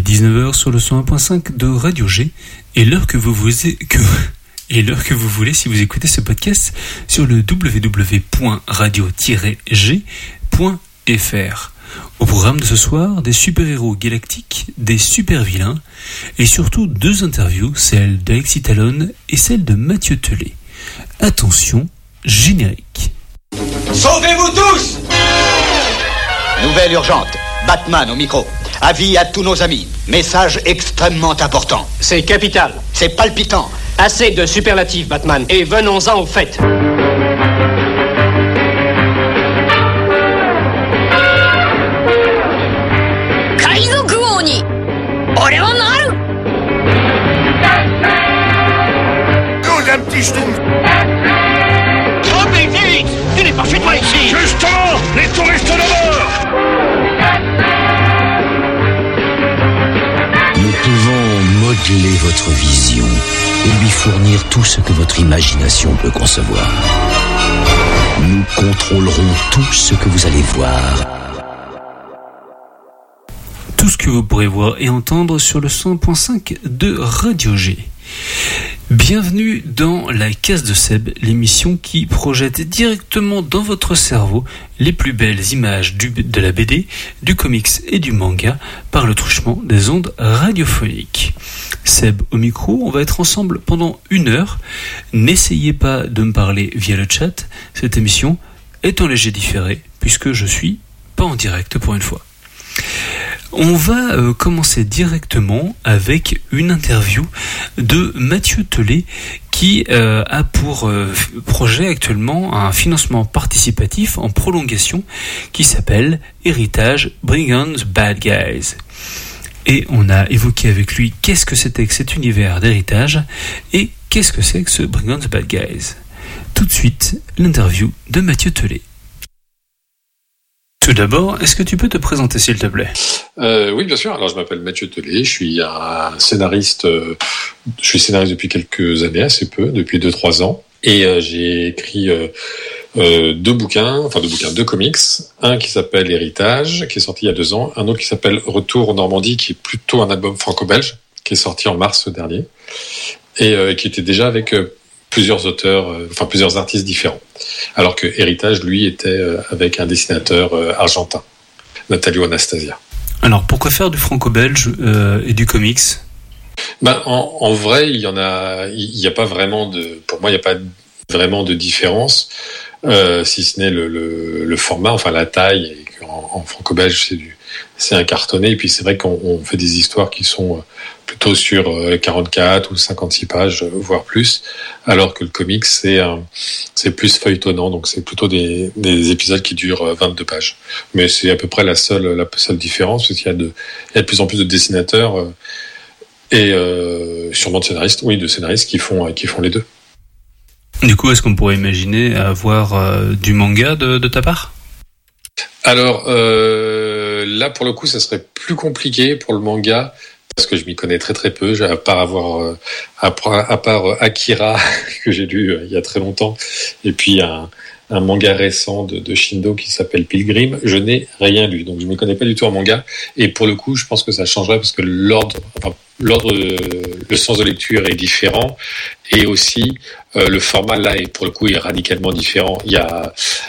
19h sur le 101.5 de Radio G et l'heure que vous voulez si vous écoutez ce podcast sur le www.radio-g.fr. Au programme de ce soir, des super-héros galactiques, des super-vilains et surtout deux interviews, celle d'Alexis Talon et celle de Mathieu Tellet. Attention, générique. Sauvez-vous tous! Nouvelle urgente. Batman au micro. Avis à tous nos amis. Message extrêmement important. C'est capital. C'est palpitant. Assez de superlatifs, Batman. Et venons-en au fait. Nous, un petit schtroumpf. Oh, mais vite! Il n'est pas chez toi ici! Justement, les touristes d'abord! Nous pouvons modeler votre vision et lui fournir tout ce que votre imagination peut concevoir. Nous contrôlerons tout ce que vous allez voir. Tout ce que vous pourrez voir et entendre sur le 100.5 de Radio G. Bienvenue dans la case de Seb, l'émission qui projette directement dans votre cerveau les plus belles images de la BD, du comics et du manga par le truchement des ondes radiophoniques. Seb au micro, on va être ensemble pendant 1 heure. N'essayez pas de me parler via le chat, cette émission est en léger différé puisque je suis pas en direct pour une fois. On va commencer directement avec une interview de Mathieu Tellet qui a pour projet actuellement un financement participatif en prolongation qui s'appelle Héritage Bring On the Bad Guys. Et on a évoqué avec lui qu'est-ce que c'était que cet univers d'héritage et qu'est-ce que c'est que ce Bring On the Bad Guys. Tout de suite, l'interview de Mathieu Tellet. Tout d'abord, est-ce que tu peux te présenter s'il te plaît ? Oui, bien sûr. Alors, je m'appelle Mathieu Tellet, je suis un scénariste. Je suis scénariste depuis quelques années, assez peu, depuis 2-3 ans. Et j'ai écrit deux comics. Un qui s'appelle Héritage, qui est sorti il y a 2 ans. Un autre qui s'appelle Retour en Normandie, qui est plutôt un album franco-belge, qui est sorti en mars dernier. Et qui était déjà avec plusieurs auteurs, plusieurs artistes différents. Alors que Héritage, lui, était avec un dessinateur argentin, Natalio Anastasia. Alors, pourquoi faire du franco-belge et du comics ? En vrai, il y a pas vraiment pour moi, il n'y a pas vraiment de différence, si ce n'est le format, enfin la taille. Et en franco-belge, c'est un cartonné. Et puis c'est vrai qu'on fait des histoires qui sont plutôt sur 44 ou 56 pages, voire plus, alors que le comics, c'est plus feuilletonnant, donc c'est plutôt des épisodes qui durent 22 pages. Mais c'est à peu près la seule différence, parce qu'il y a de plus en plus de dessinateurs et sûrement de scénaristes qui font les deux. Du coup, est-ce qu'on pourrait imaginer avoir du manga de ta part ? Alors là, pour le coup, ça serait plus compliqué pour le manga, parce que je m'y connais très très peu, à part Akira que j'ai lu il y a très longtemps, et puis un manga récent de Shindo qui s'appelle Pilgrim. Je n'ai rien lu, donc je ne m'y connais pas du tout en manga. Et pour le coup, je pense que ça changerait parce que le sens de lecture est différent, et aussi le format là est pour le coup est radicalement différent. Il y a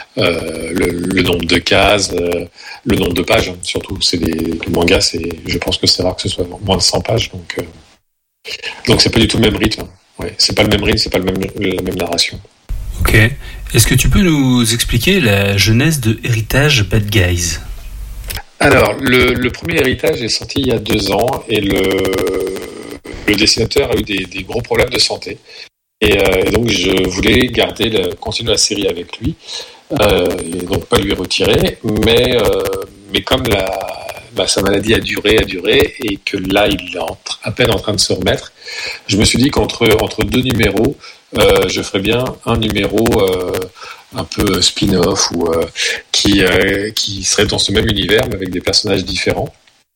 le nombre de cases, le nombre de pages, hein. Surtout le manga, je pense que c'est rare que ce soit moins de 100 pages, donc c'est pas du tout le même rythme. Ouais, c'est pas le même rythme, c'est pas la même narration. Ok. Est-ce que tu peux nous expliquer la genèse de Héritage Bad Guys ? Alors, le premier Héritage est sorti il y a 2 ans, et le dessinateur a eu des gros problèmes de santé. Et donc, je voulais continuer la série avec lui, et donc pas lui retirer, mais comme sa maladie a duré, et que là, il est à peine en train de se remettre, je me suis dit qu'entre 2 numéros, je ferais bien un numéro un peu spin-off ou qui serait dans ce même univers mais avec des personnages différents,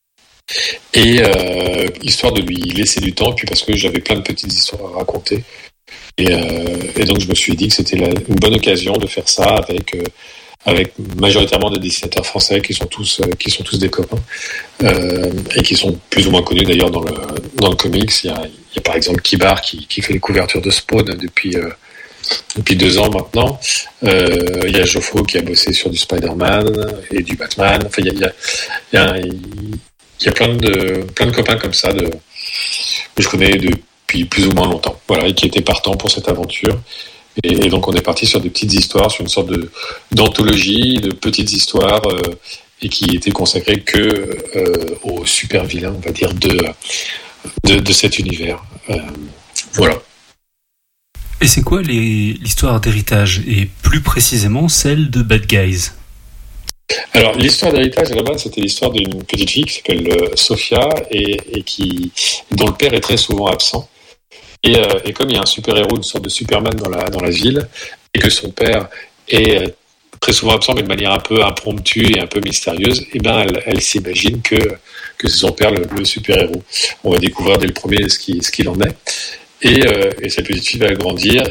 et histoire de lui laisser du temps, puis parce que j'avais plein de petites histoires à raconter, et donc je me suis dit que c'était une bonne occasion de faire ça avec avec majoritairement des dessinateurs français qui sont tous des copains et qui sont plus ou moins connus d'ailleurs dans le comics. Il y a par exemple Kibar qui fait les couvertures de Spawn depuis 2 ans maintenant. Il y a Joffo qui a bossé sur du Spider-Man et du Batman. Enfin, il y a plein de copains comme ça que je connais depuis plus ou moins longtemps. Voilà, et qui étaient partants pour cette aventure. Et donc on est parti sur des petites histoires, sur une sorte d'anthologie de petites histoires et qui étaient consacrées que aux super vilains, on va dire, de cet univers. Voilà. Et c'est quoi l'histoire d'héritage, et plus précisément celle de Bad Guys? Alors, l'histoire d'héritage, à la base, c'était l'histoire d'une petite fille qui s'appelle Sophia et dont le père est très souvent absent. Et comme il y a un super-héros, une sorte de Superman dans la ville, et que son père est très souvent absent, mais de manière un peu impromptue et un peu mystérieuse, et ben elle s'imagine que c'est son père le super-héros. On va découvrir dès le premier ce qu'il en est. Et cette petite fille va grandir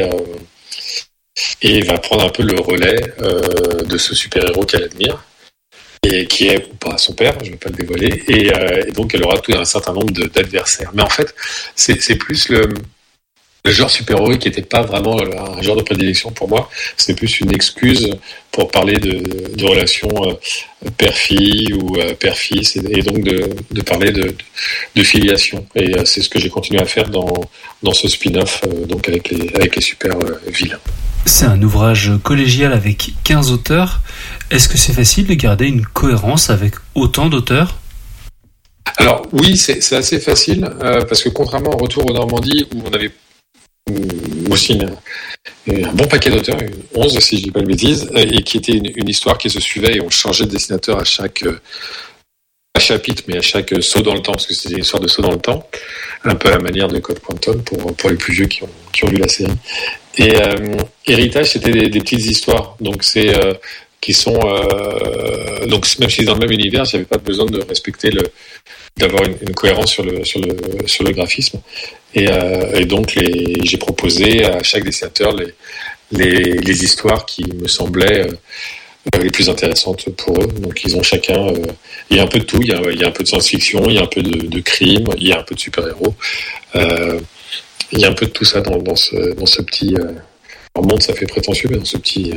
et va prendre un peu le relais de ce super-héros qu'elle admire, et qui est ou pas son père, je ne vais pas le dévoiler, et donc elle aura tout un certain nombre d'adversaires. Mais en fait, c'est plus le genre super-héros qui n'était pas vraiment un genre de prédilection pour moi, c'est plus une excuse pour parler de relations père-fille ou père-fils, et donc de parler de filiation. Et c'est ce que j'ai continué à faire dans ce spin-off, donc avec les super-vilains. C'est un ouvrage collégial avec 15 auteurs. Est-ce que c'est facile de garder une cohérence avec autant d'auteurs ? Alors oui, c'est assez facile, parce que contrairement au Retour aux Normandies, où on avait aussi un bon paquet d'auteurs, 11 si je ne dis pas de bêtises, et qui était une histoire qui se suivait, et on changeait de dessinateur à chaque chapitre, mais à chaque saut dans le temps, parce que c'était une histoire de saut dans le temps, un peu à la manière de Code Quantum pour les plus vieux qui ont lu la série. Et Héritage, c'était des petites histoires, donc qui sont donc même si c'est dans le même univers, j'avais pas besoin de respecter d'avoir une cohérence sur le graphisme, et donc j'ai proposé à chaque dessinateur les histoires qui me semblaient les plus intéressantes pour eux. Donc ils ont chacun, il y a un peu de tout, il y a un peu de science-fiction, il y a un peu de crime, il y a un peu de super-héros, il y a un peu de tout ça dans ce petit monde, ça fait prétentieux, mais dans ce petit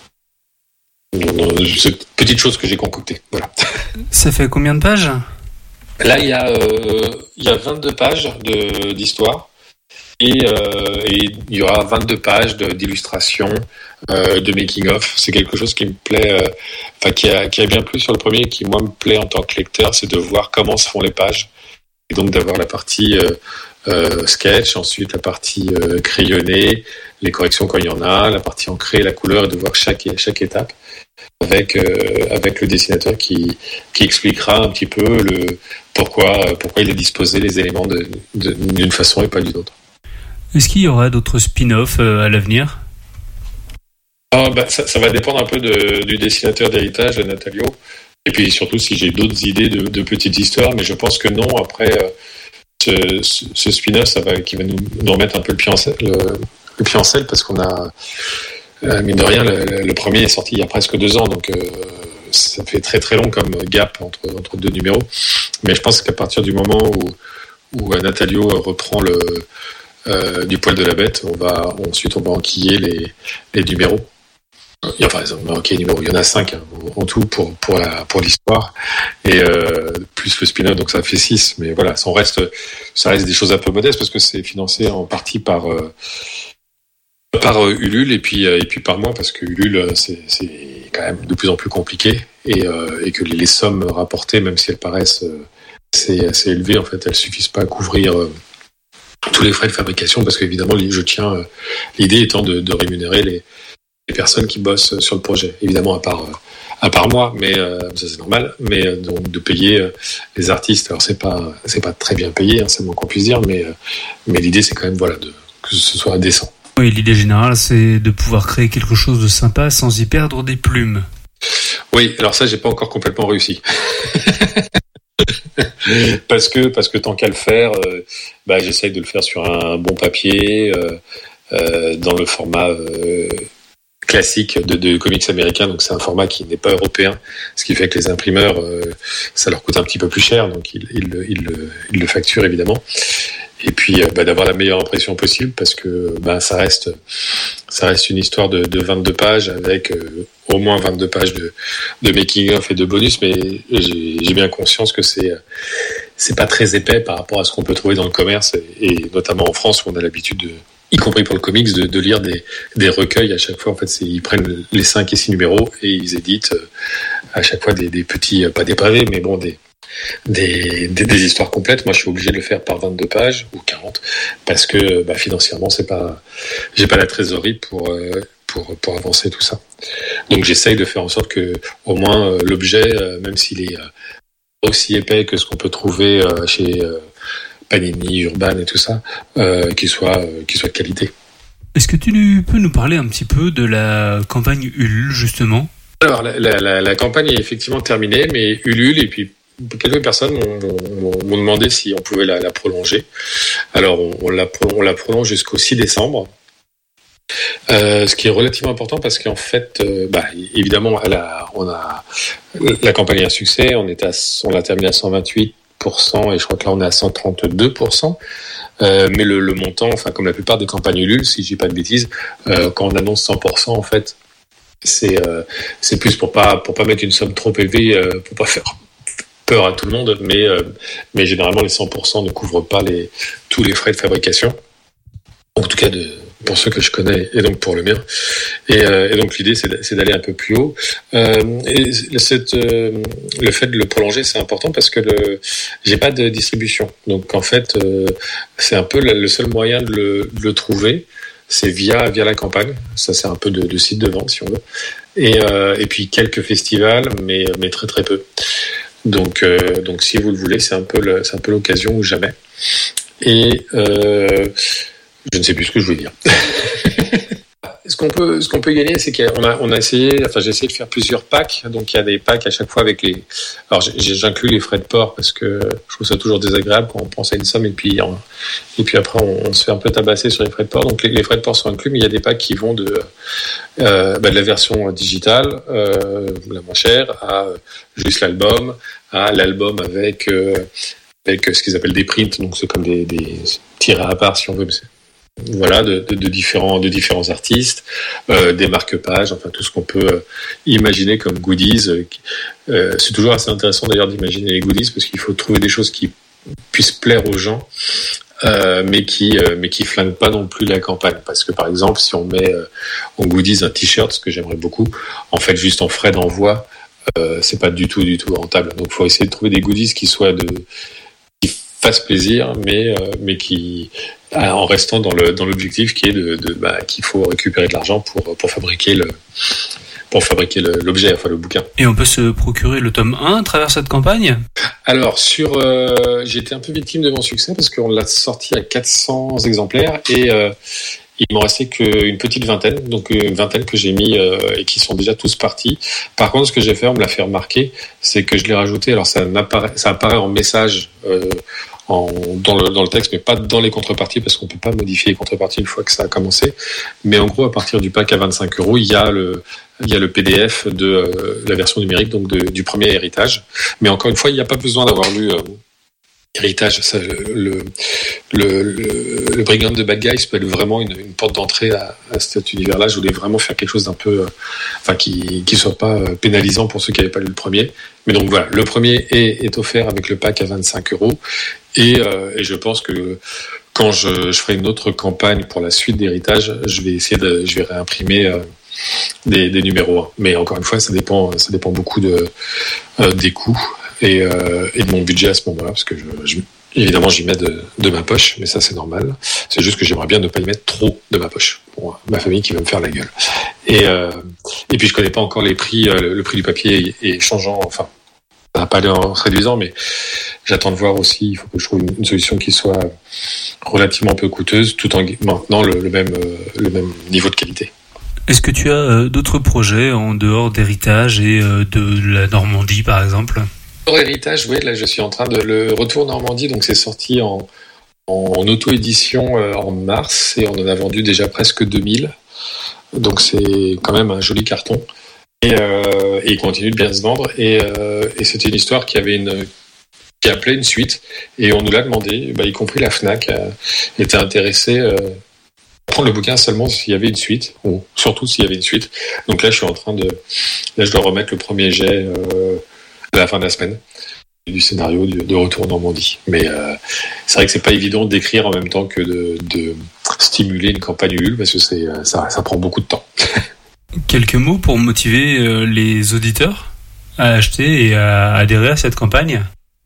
cette petite chose que j'ai concoctée. Voilà. Ça fait combien de pages ? Là, il y a 22 pages d'histoire, et il y aura 22 pages d'illustrations, de making-of. C'est quelque chose qui me plaît, qui a bien plu sur le premier, et qui, moi, me plaît en tant que lecteur, c'est de voir comment se font les pages. Et donc d'avoir la partie sketch, ensuite la partie crayonnée, les corrections quand il y en a, la partie encrée, la couleur, et de voir chaque étape avec le dessinateur qui expliquera un petit peu pourquoi il a disposé les éléments d'une façon et pas d'une autre. Est-ce qu'il y aura d'autres spin-offs à l'avenir ? Ça va dépendre un peu du dessinateur d'Héritage, de Natalio, et puis surtout si j'ai d'autres idées de petites histoires, mais je pense que non. Après, ce spin-off, qui va nous remettre un peu le pied en selle, parce qu'on a, mine de rien, le premier est sorti il y a presque 2 ans, donc ça fait très très long comme gap entre 2 numéros. Mais je pense qu'à partir du moment où Natalio reprend du poil de la bête, ensuite on va enquiller les numéros. Il y en a 5 en tout pour l'histoire, et plus le spin-off, donc ça fait 6. Mais voilà, ça reste des choses un peu modestes, parce que c'est financé en partie par Ulule, et puis par moi, parce que Ulule c'est quand même de plus en plus compliqué, et que les sommes rapportées, même si elles paraissent assez élevées, en fait elles suffisent pas à couvrir tous les frais de fabrication, parce qu'évidemment l'idée étant de rémunérer les personnes qui bossent sur le projet, évidemment à part moi, mais ça c'est normal, mais donc de payer les artistes. Alors c'est pas très bien payé, c'est le moins qu'on puisse dire, mais l'idée c'est quand même que ce soit décent. Oui, l'idée générale, c'est de pouvoir créer quelque chose de sympa sans y perdre des plumes. Oui, alors ça j'ai pas encore complètement réussi. parce que tant qu'à le faire, j'essaye de le faire sur un bon papier, dans le format classique de comics américains, donc c'est un format qui n'est pas européen, ce qui fait que les imprimeurs, ça leur coûte un petit peu plus cher, donc ils le facturent évidemment. Et puis d'avoir la meilleure impression possible, parce que ça reste une histoire de 22 pages avec au moins 22 pages de making-of et de bonus, mais j'ai bien conscience que c'est pas très épais par rapport à ce qu'on peut trouver dans le commerce, et notamment en France où on a l'habitude y compris pour le comics, de lire des recueils à chaque fois. En fait, ils prennent les 5 et 6 numéros et ils éditent à chaque fois des petits, pas des pavés, mais bon, des histoires complètes. Moi, je suis obligé de le faire par 22 pages ou 40 parce que financièrement, j'ai pas la trésorerie pour avancer tout ça. Donc, j'essaye de faire en sorte que au moins l'objet, même s'il est aussi épais que ce qu'on peut trouver chez Panini, Urban et tout ça, qui soit de qualité. Est-ce que tu peux nous parler un petit peu de la campagne Ulule, justement ? Alors, la campagne est effectivement terminée, mais Ulule, et puis quelques personnes m'ont demandé si on pouvait la prolonger. Alors, on la prolonge jusqu'au 6 décembre. Ce qui est relativement important parce qu'en fait, évidemment, la campagne est un succès. On l'a terminée à 128%, et je crois que là on est à 132%. Mais le montant, enfin comme la plupart des campagnes Ulule, si je dis pas de bêtises, quand on annonce 100%, en fait, c'est plus pour pas mettre une somme trop élevée, pour pas faire peur à tout le monde, mais généralement les 100% ne couvrent pas tous les frais de fabrication. En tout cas pour ceux que je connais, et donc pour le mien. Et donc l'idée, c'est d'aller un peu plus haut. Le fait de le prolonger, c'est important parce que j'ai pas de distribution. Donc en fait, c'est un peu le seul moyen de le trouver, c'est via la campagne. Ça, c'est un peu de site de vente, si on veut. Et puis quelques festivals, mais très très peu. Donc si vous le voulez, c'est un peu l'occasion ou jamais. Et je ne sais plus ce que je voulais dire. Ce qu'on peut gagner, c'est qu'on a essayé, j'ai essayé de faire plusieurs packs. Donc il y a des packs à chaque fois avec les. Alors j'inclus les frais de port parce que je trouve ça toujours désagréable quand on pense à une somme et puis après on se fait un peu tabasser sur les frais de port. Donc les frais de port sont inclus, mais il y a des packs qui vont de la version digitale, la moins chère, à juste l'album, à l'album avec ce qu'ils appellent des prints. Donc c'est comme des tirés à part si on veut. Voilà, de différents artistes, des marque-pages, enfin tout ce qu'on peut imaginer comme goodies. C'est toujours assez intéressant d'ailleurs d'imaginer les goodies parce qu'il faut trouver des choses qui puissent plaire aux gens, mais qui flinguent pas non plus la campagne. Parce que par exemple, si on met en goodies un t-shirt, ce que j'aimerais beaucoup, en fait juste en frais d'envoi, c'est pas du tout rentable. Donc il faut essayer de trouver des goodies qui fassent plaisir, mais qui en restant dans l'objectif qui est qu'il faut récupérer de l'argent pour fabriquer l'objet, enfin le bouquin. Et on peut se procurer le tome 1 à travers cette campagne ? Alors j'ai été un peu victime de mon succès parce qu'on l'a sorti à 400 exemplaires et il m'en restait qu'une petite vingtaine, donc une vingtaine que j'ai mis et qui sont déjà tous partis. Par contre, ce que j'ai fait, on me l'a fait remarquer, c'est que je l'ai rajouté. Alors ça apparaît en message dans le texte, mais pas dans les contreparties parce qu'on peut pas modifier les contreparties une fois que ça a commencé. Mais en gros, à partir du pack à 25€, il y a le PDF de la version numérique, donc du premier héritage. Mais encore une fois, il n'y a pas besoin d'avoir lu héritage. Ça, le Brigand de Bad Guys peut être vraiment une porte d'entrée à cet univers-là. Je voulais vraiment faire quelque chose d'un peu, qui soit pas pénalisant pour ceux qui n'avaient pas lu le premier. Mais donc voilà, le premier est offert avec le pack à 25€. Et je pense que quand je ferai une autre campagne pour la suite d'héritage, je vais réimprimer des numéros 1. Mais encore une fois, ça dépend beaucoup des coûts et de mon budget à ce moment-là, parce que évidemment j'y mets de ma poche, mais ça c'est normal. C'est juste que j'aimerais bien ne pas y mettre trop de ma poche pour ma famille qui va me faire la gueule. Et puis je connais pas encore les prix, le prix du papier est changeant, enfin ça va pas aller en se réduisant, mais j'attends de voir aussi. Il faut que je trouve une solution qui soit relativement peu coûteuse, tout en maintenant le même niveau de qualité. Est-ce que tu as d'autres projets en dehors d'héritage et de la Normandie, par exemple ? Pour héritage, oui, là je suis en train de le Retour Normandie, donc c'est sorti en auto-édition en mars et on en a vendu déjà presque 2000. Donc c'est quand même un joli carton. Et il continue de bien se vendre. Et c'était une histoire qui appelait une suite. Et on nous l'a demandé, y compris la Fnac était intéressée à prendre le bouquin seulement s'il y avait une suite, ou surtout s'il y avait une suite. Donc là, je dois remettre le premier jet à la fin de la semaine du scénario de Retour en Normandie. Mais c'est vrai que c'est pas évident d'écrire en même temps que de stimuler une campagne Ulule, parce que ça prend beaucoup de temps. Quelques mots pour motiver les auditeurs à acheter et à adhérer à cette campagne.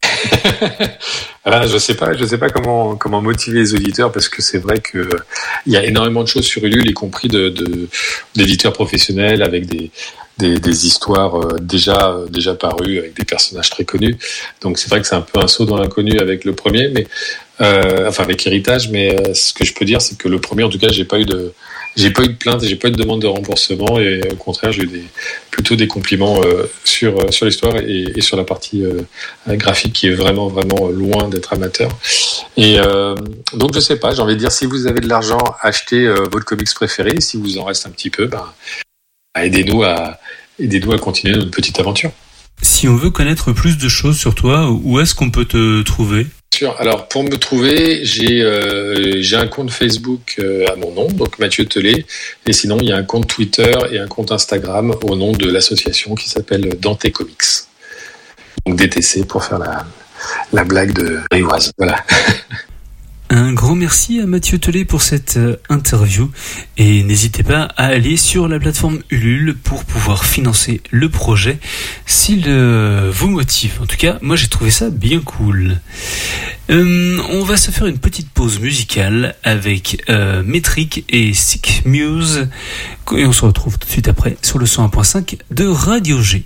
Je sais pas comment motiver les auditeurs, parce que c'est vrai que il y a énormément de choses sur Ulule, y compris d'éditeurs professionnels avec des histoires déjà parues avec des personnages très connus. Donc c'est vrai que c'est un peu un saut dans l'inconnu avec le premier, mais avec Héritage. Mais ce que je peux dire, c'est que le premier, en tout cas, j'ai pas eu de plainte et j'ai pas eu de demande de remboursement, et au contraire, j'ai eu plutôt des compliments sur l'histoire et sur la partie graphique, qui est vraiment vraiment loin d'être amateur. Et donc je sais pas, j'ai envie de dire, si vous avez de l'argent, achetez votre comics préféré. Si vous en reste un petit peu, aidez-nous à continuer notre petite aventure. Si on veut connaître plus de choses sur toi, où est-ce qu'on peut te trouver ? Alors, pour me trouver, j'ai un compte Facebook à mon nom, donc Mathieu Tellet, et sinon il y a un compte Twitter et un compte Instagram au nom de l'association qui s'appelle Dante Comics. Donc DTC pour faire la blague de Rivoise. Voilà. Un grand merci à Mathieu Tellet pour cette interview, et n'hésitez pas à aller sur la plateforme Ulule pour pouvoir financer le projet s'il vous motive. En tout cas, moi j'ai trouvé ça bien cool. On va se faire une petite pause musicale avec Metric et Sick Muse, et on se retrouve tout de suite après sur le 101.5 de Radio G.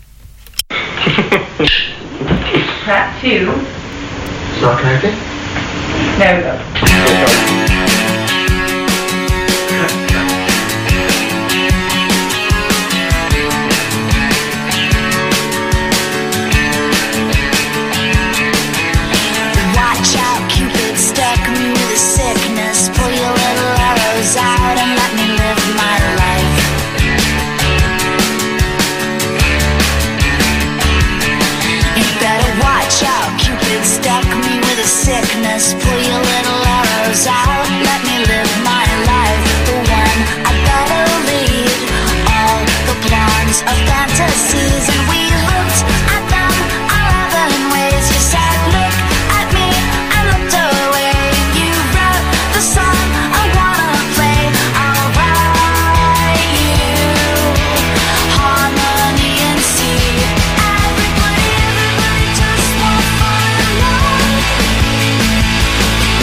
That too. It's not connected? There we go. Watch out, Cupid stuck me with a sickness. Pull your little arrows out and let me live my life. You better watch out, Cupid stuck me with a sickness. Pull your little arrows out, let me live my life. The one I better lead all the plans of fantasies, and we looked at them all 11 ways. You said, look at me, I looked away. You wrote the song I wanna play. I'll write you harmony and C. Everybody just won't fall in love.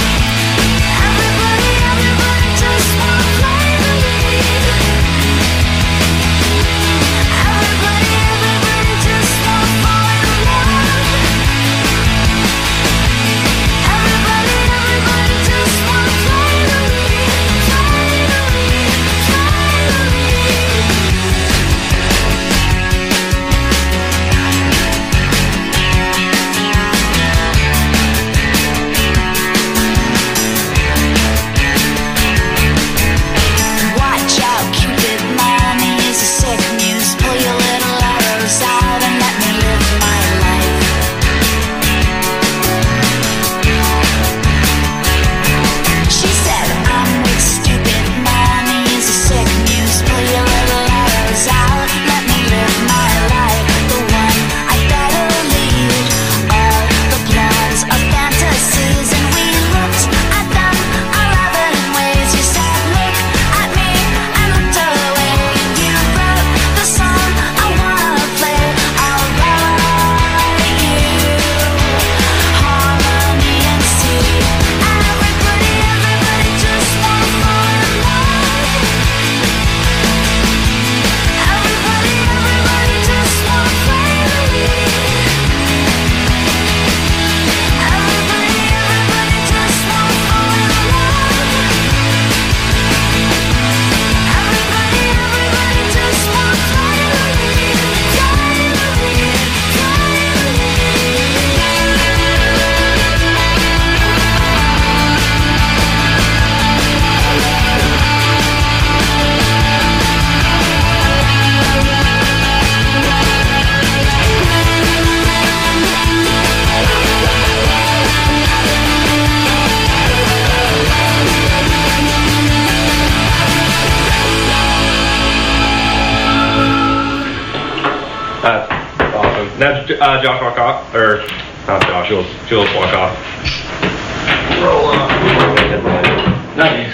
Josh Walkoff, or not Josh, Jules Walkoff. Roll on. Nice.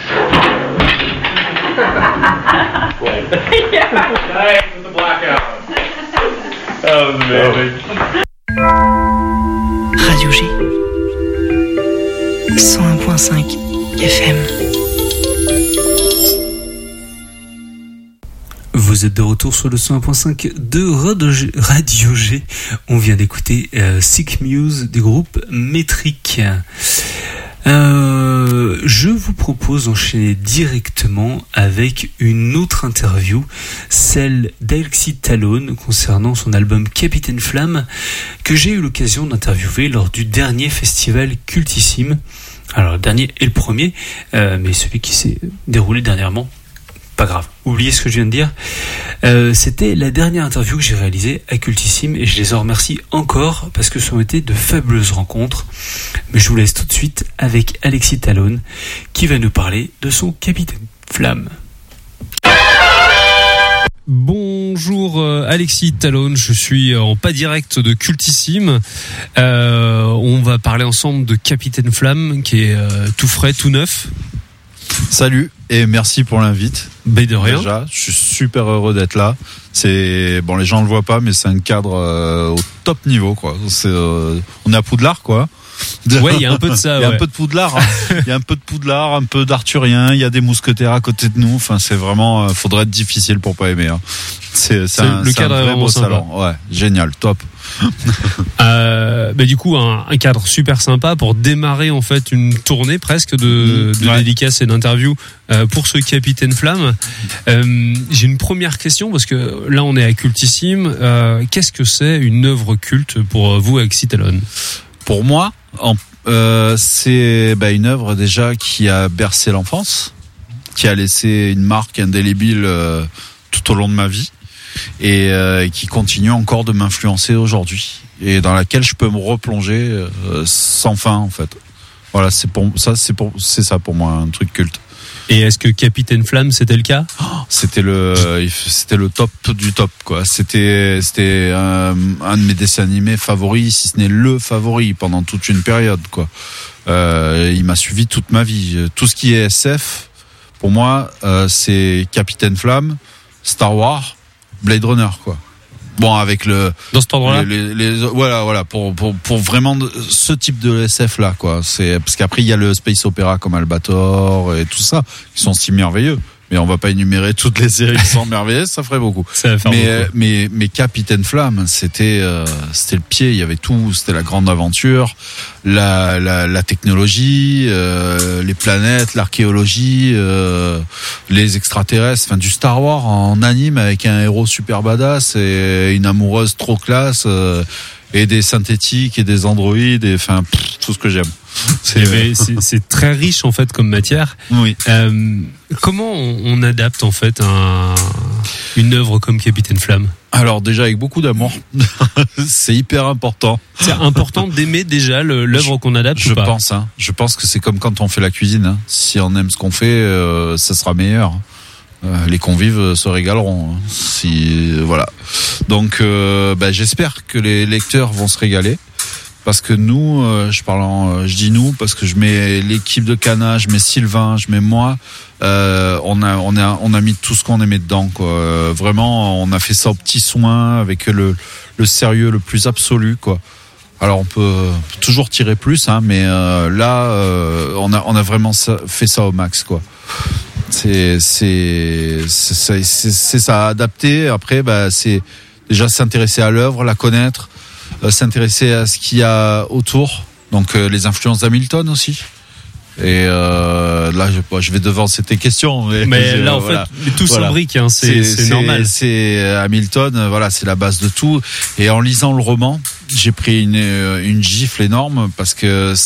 Nice with the blackout. That was amazing. Radio G 101.5 FM. Vous êtes de retour sur le 101.5 de Radio G. On vient d'écouter Sick Muse du groupe Metric. Je vous propose d'enchaîner directement avec une autre interview, celle d'Alexis Talon concernant son album Capitaine Flamme, que j'ai eu l'occasion d'interviewer lors du dernier festival Cultissime. Alors le dernier et le premier, mais celui qui s'est déroulé dernièrement. Pas grave, oubliez ce que je viens de dire. C'était la dernière interview que j'ai réalisée à Cultissime et je les en remercie encore parce que ça ont été de fabuleuses rencontres. Mais je vous laisse tout de suite avec Alexis Talon qui va nous parler de son Capitaine Flamme. Bonjour Alexis Talon, je suis en pas direct de Cultissime. On va parler ensemble de Capitaine Flamme qui est tout frais, tout neuf. Salut et merci pour l'invite. De rien. Déjà, je suis super heureux d'être là. C'est bon, les gens le voient pas, mais c'est un cadre au top niveau, quoi. On est à Poudlard, quoi. Ouais, il y a un peu de ça. Il y a un peu de Poudlard. Il y a un peu de Poudlard, un peu d'Arthurien. Il y a des mousquetaires à côté de nous. Enfin, c'est vraiment. Faudrait être difficile pour pas aimer. Hein. C'est le cadre un vrai beau salon. Ouais, génial, top. Du coup, un cadre super sympa pour démarrer en fait une tournée presque de dédicaces et d'interviews pour ce Capitaine Flamme. J'ai une première question parce que là on est à Cultissime. Qu'est-ce que c'est une œuvre culte pour vous, Alexis Talon ? Pour moi, c'est une œuvre déjà qui a bercé l'enfance, qui a laissé une marque indélébile tout au long de ma vie. Et qui continue encore de m'influencer aujourd'hui et dans laquelle je peux me replonger sans fin en fait. Voilà, c'est ça pour moi un truc culte. Et est-ce que Capitaine Flamme c'était le cas ? C'était le top du top, quoi. C'était un de mes dessins animés favoris, si ce n'est le favori pendant toute une période, quoi. Il m'a suivi toute ma vie. Tout ce qui est SF pour moi c'est Capitaine Flamme, Star Wars, Blade Runner, quoi. Bon, avec dans cet endroit-là, voilà, pour vraiment ce type de SF là, quoi. C'est parce qu'après il y a le space opéra comme Albator et tout ça qui sont si merveilleux. Mais on va pas énumérer toutes les séries qui sont merveilleuses, ça ferait beaucoup. Mais Capitaine Flamme, c'était le pied, il y avait tout, c'était la grande aventure, la technologie, les planètes, l'archéologie, les extraterrestres, enfin du Star Wars en anime avec un héros super badass et une amoureuse trop classe et des synthétiques et des androïdes et enfin tout ce que j'aime. C'est très riche en fait comme matière. Oui. Comment on adapte en fait une œuvre comme Capitaine Flamme ? Alors déjà avec beaucoup d'amour, c'est hyper important. C'est important d'aimer déjà l'œuvre qu'on adapte. Je pense. Hein. Je pense que c'est comme quand on fait la cuisine. Hein. Si on aime ce qu'on fait, ça sera meilleur. Les convives se régaleront. Voilà. Donc j'espère que les lecteurs vont se régaler. Parce que nous, je dis nous parce que je mets l'équipe de Cana, je mets Sylvain, je mets moi. On a mis tout ce qu'on aimait dedans, quoi. Vraiment, on a fait ça au petit soin avec le sérieux le plus absolu, quoi. Alors on peut toujours tirer plus, hein, mais là, on a vraiment fait ça au max, quoi. C'est ça, adapté. Après, c'est déjà s'intéresser à l'œuvre, la connaître. S'intéresser à ce qu'il y a autour, donc les influences d'Hamilton aussi. Et là, je vais devancer tes questions. Mais là, en fait, tout s'imbrique, hein, c'est normal. C'est Hamilton, voilà, c'est la base de tout. Et en lisant le roman, j'ai pris une gifle énorme parce que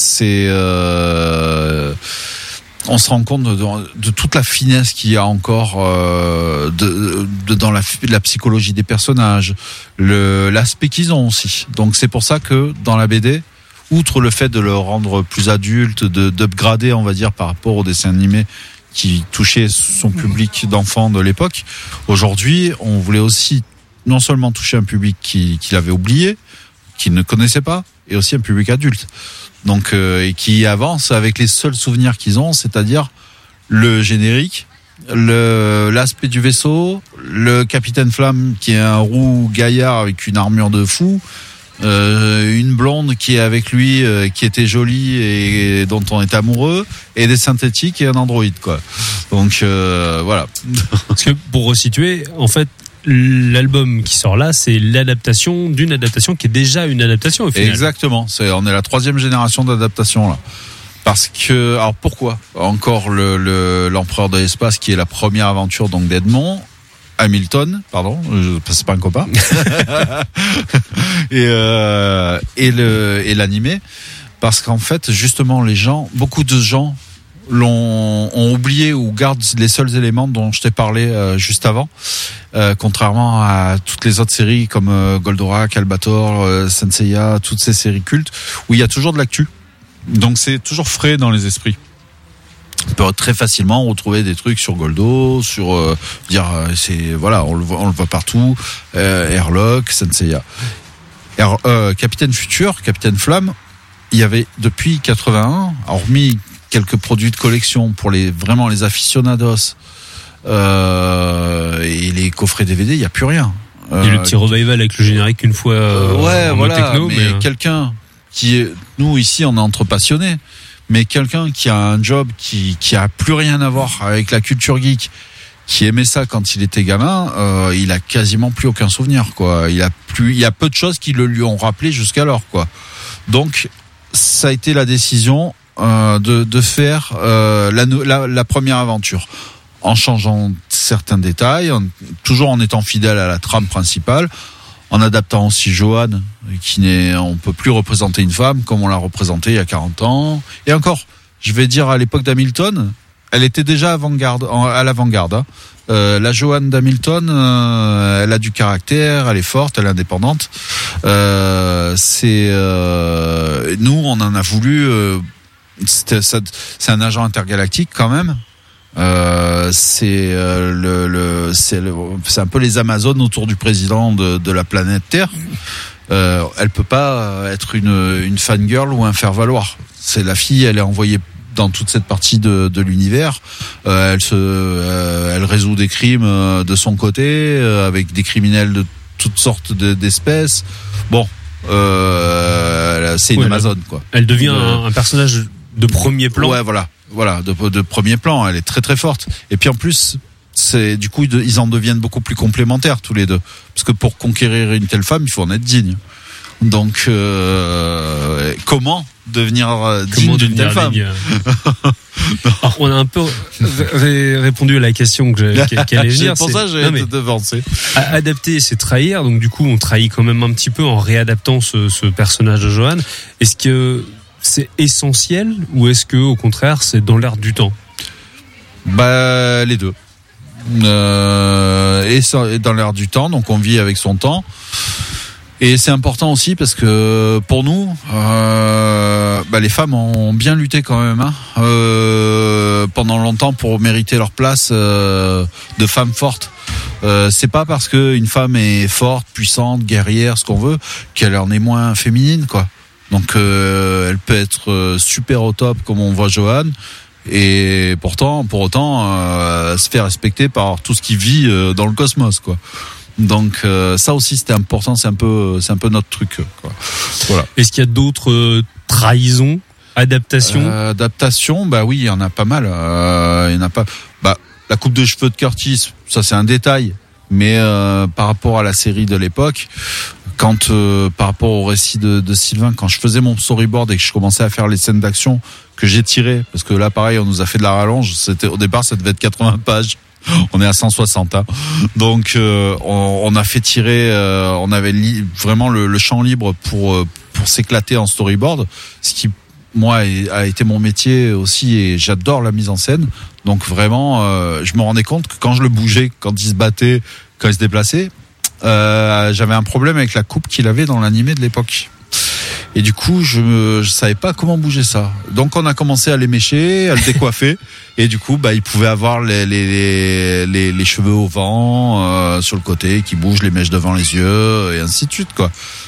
on se rend compte de toute la finesse qu'il y a encore dans la psychologie des personnages, l'aspect qu'ils ont aussi. Donc c'est pour ça que dans la BD, outre le fait de le rendre plus adulte, d'upgrader, on va dire, par rapport au dessin animé qui touchait son public d'enfants de l'époque, aujourd'hui, on voulait aussi non seulement toucher un public qu'il avait oublié, qui ne connaissaient pas, et aussi un public adulte. Donc, et qui avance avec les seuls souvenirs qu'ils ont, c'est-à-dire le générique, l'aspect du vaisseau, le Capitaine Flamme qui est un roux gaillard avec une armure de fou, une blonde qui est avec lui, qui était jolie et dont on est amoureux, et des synthétiques et un androïde, quoi. Donc voilà. Parce que pour resituer, en fait, l'album qui sort là, c'est l'adaptation d'une adaptation qui est déjà une adaptation au final. Exactement. On est la 3e génération d'adaptation là. Parce que, alors pourquoi encore l'Empereur de l'espace qui est la première aventure donc d'Edmond Hamilton, pardon, c'est pas un copain. et l'animé, parce qu'en fait justement beaucoup de gens ont oublié ou gardent les seuls éléments dont je t'ai parlé juste avant, contrairement à toutes les autres séries comme Goldorak, Albator, Senseiya, toutes ces séries cultes où il y a toujours de l'actu. Donc c'est toujours frais dans les esprits. On peut très facilement retrouver des trucs sur Goldo, sur on le voit partout, Airlock, Senseiya. Capitaine Futur, Capitaine Flamme, il y avait depuis 81, hormis quelques produits de collection pour les aficionados et les coffrets DVD, il y a plus rien. Et le petit revival avec le générique une fois techno, mais quelqu'un nous ici on est entre passionnés, mais quelqu'un qui a un job qui a plus rien à voir avec la culture geek, qui aimait ça quand il était gamin, il a quasiment plus aucun souvenir, quoi. Il y a peu de choses qui le lui ont rappelé jusqu'alors, quoi. Donc ça a été la décision de faire la première aventure en changeant certains détails, toujours en étant fidèle à la trame principale, en adaptant aussi Joanne, on peut plus représenter une femme comme on l'a représentée il y a 40 ans. Et encore, je vais dire à l'époque d'Hamilton, elle était déjà à l'avant-garde. Hein. La Joanne d'Hamilton, elle a du caractère, elle est forte, elle est indépendante. Nous, on en a voulu. C'est un agent intergalactique quand même. C'est un peu les Amazones autour du président de la planète Terre. Elle peut pas être une fangirl ou un faire-valoir. C'est la fille, elle est envoyée dans toute cette partie de l'univers. Elle résout des crimes de son côté, avec des criminels de toutes sortes d'espèces. Bon, c'est une Amazone, quoi. Elle devient un personnage de premier plan. Ouais, voilà, de premier plan. Elle est très très forte. Et puis en plus, du coup, ils en deviennent beaucoup plus complémentaires tous les deux. Parce que pour conquérir une telle femme, il faut en être digne. Donc, comment devenir digne d'une telle femme? Alors, on a un peu répondu à la question qu'elle allait venir. C'est pour ça que j'ai devancé. Adapter, c'est trahir. Donc du coup, on trahit quand même un petit peu en réadaptant ce personnage de Joanne. Est-ce que c'est essentiel ou est-ce que au contraire c'est dans l'air du temps? Les deux. Et dans l'air du temps, donc on vit avec son temps. Et c'est important aussi parce que pour nous, les femmes ont bien lutté quand même, hein, pendant longtemps pour mériter leur place de femmes fortes. C'est pas parce qu'une femme est forte, puissante, guerrière, ce qu'on veut, qu'elle en est moins féminine, quoi. Donc elle peut être super au top comme on voit Joanne, et pour autant se faire respecter par tout ce qui vit dans le cosmos, quoi. Donc ça aussi c'était important, c'est un peu notre truc, quoi. Voilà. Est-ce qu'il y a d'autres trahisons, adaptations? Oui, il y en a pas mal. Il y en a pas. La coupe de cheveux de Curtis, ça c'est un détail, mais par rapport à la série de l'époque, par rapport au récit de Sylvain, quand je faisais mon storyboard et que je commençais à faire les scènes d'action que j'ai tirées, parce que là pareil on nous a fait de la rallonge, au départ ça devait être 80 pages. On est à 160, hein. Donc on a fait tirer, on avait vraiment le champ libre pour s'éclater en storyboard, ce qui moi a été mon métier aussi, et j'adore la mise en scène. Donc vraiment, je me rendais compte que quand je le bougeais, quand il se battait, quand il se déplaçait, j'avais un problème avec la coupe qu'il avait dans l'animé de l'époque. Et du coup, je savais pas comment bouger ça. Donc on a commencé à les mécher, à le décoiffer. Et du coup, il pouvait avoir les cheveux au vent, sur le côté, qui bougent, les mèches devant les yeux, et ainsi de suite, quoi.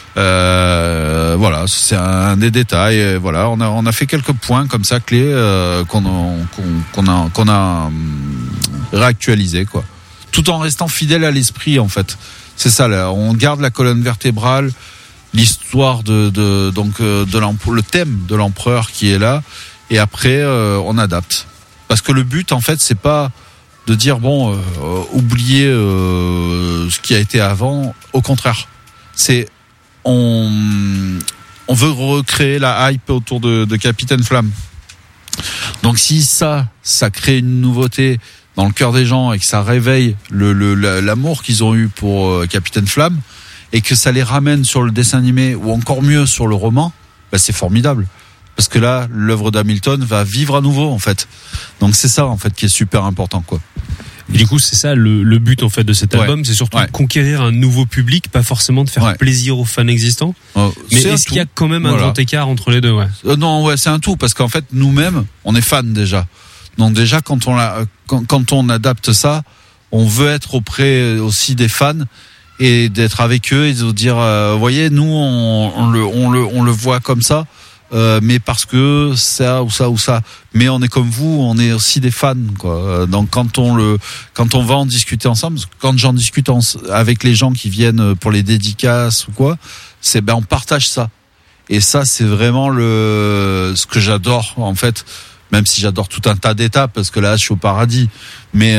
Voilà, c'est un des détails. Et voilà, on a fait quelques points comme ça clés qu'on a réactualisé, quoi. Tout en restant fidèle à l'esprit, en fait. C'est ça, là. On garde la colonne vertébrale, l'histoire le thème de l'empereur qui est là, et après on adapte. Parce que le but, en fait, c'est pas de dire oublier ce qui a été avant. Au contraire, c'est on veut recréer la hype autour de Capitaine Flamme. Donc si ça crée une nouveauté dans le cœur des gens et que ça réveille l'amour qu'ils ont eu pour Capitaine Flamme et que ça les ramène sur le dessin animé ou encore mieux sur le roman, c'est formidable. Parce que là, l'œuvre d'Hamilton va vivre à nouveau, en fait. Donc c'est ça, en fait, qui est super important, quoi. Et du coup, c'est ça le but, en fait, de cet album, c'est surtout de conquérir un nouveau public, pas forcément de faire plaisir aux fans existants. Mais est-ce qu'il y a quand même un grand écart entre les deux? Non, c'est un tout, parce qu'en fait, nous-mêmes, on est fans déjà. Donc déjà, quand on adapte ça, on veut être auprès aussi des fans et d'être avec eux et de dire, voyez, nous, on le voit comme ça. Mais parce que ça ou ça ou ça, mais on est comme vous, on est aussi des fans, quoi. Donc quand on va en discuter ensemble, quand j'en discute avec les gens qui viennent pour les dédicaces ou quoi, on partage ça. Et ça, c'est vraiment ce que j'adore, en fait, même si j'adore tout un tas d'étapes, parce que là je suis au paradis, mais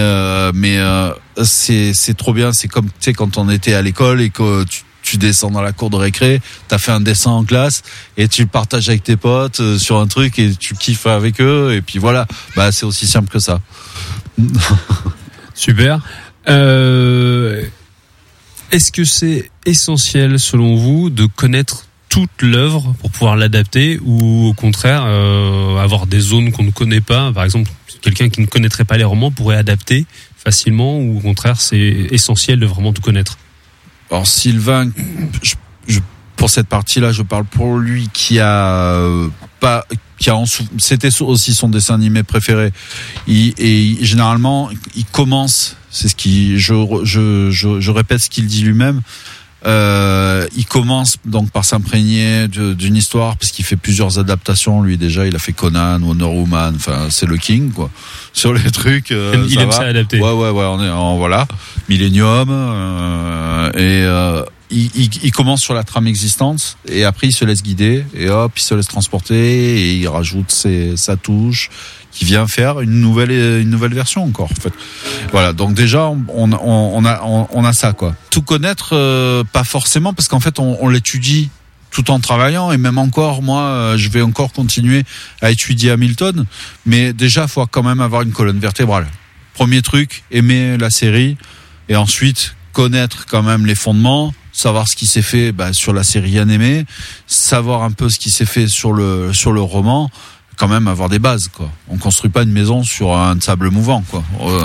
c'est trop bien. C'est comme, tu sais, quand on était à l'école et que tu descends dans la cour de récré, t'as fait un dessin en classe et tu le partages avec tes potes sur un truc et tu kiffes avec eux, et puis voilà, c'est aussi simple que ça. Super. Est-ce que c'est essentiel selon vous de connaître toute l'œuvre pour pouvoir l'adapter, ou au contraire avoir des zones qu'on ne connaît pas? Par exemple, quelqu'un qui ne connaîtrait pas les romans pourrait adapter facilement, ou au contraire c'est essentiel de vraiment tout connaître? Alors Sylvain, pour cette partie-là, je parle pour lui c'était aussi son dessin animé préféré. Et généralement, il commence, c'est ce qui, je répète ce qu'il dit lui-même. Il commence donc par s'imprégner d'une histoire, parce qu'il fait plusieurs adaptations. Lui déjà, il a fait Conan, Wonder Woman. Enfin, c'est le king, quoi. Sur les trucs, il aime ça adapter. Ouais, on est voilà. Millennium, il commence sur la trame existante et après il se laisse guider et hop, il se laisse transporter et il rajoute sa touche qui vient faire une nouvelle version encore, en fait. Voilà, donc déjà on a ça, quoi. Tout connaître, pas forcément, parce qu'en fait on l'étudie tout en travaillant, et même encore, moi je vais encore continuer à étudier Hamilton, mais déjà faut quand même avoir une colonne vertébrale. Premier truc, aimer la série, et ensuite connaître quand même les fondements, savoir ce qui s'est fait sur la série animée, savoir un peu ce qui s'est fait sur le roman, quand même avoir des bases, quoi. On construit pas une maison sur un sable mouvant, quoi.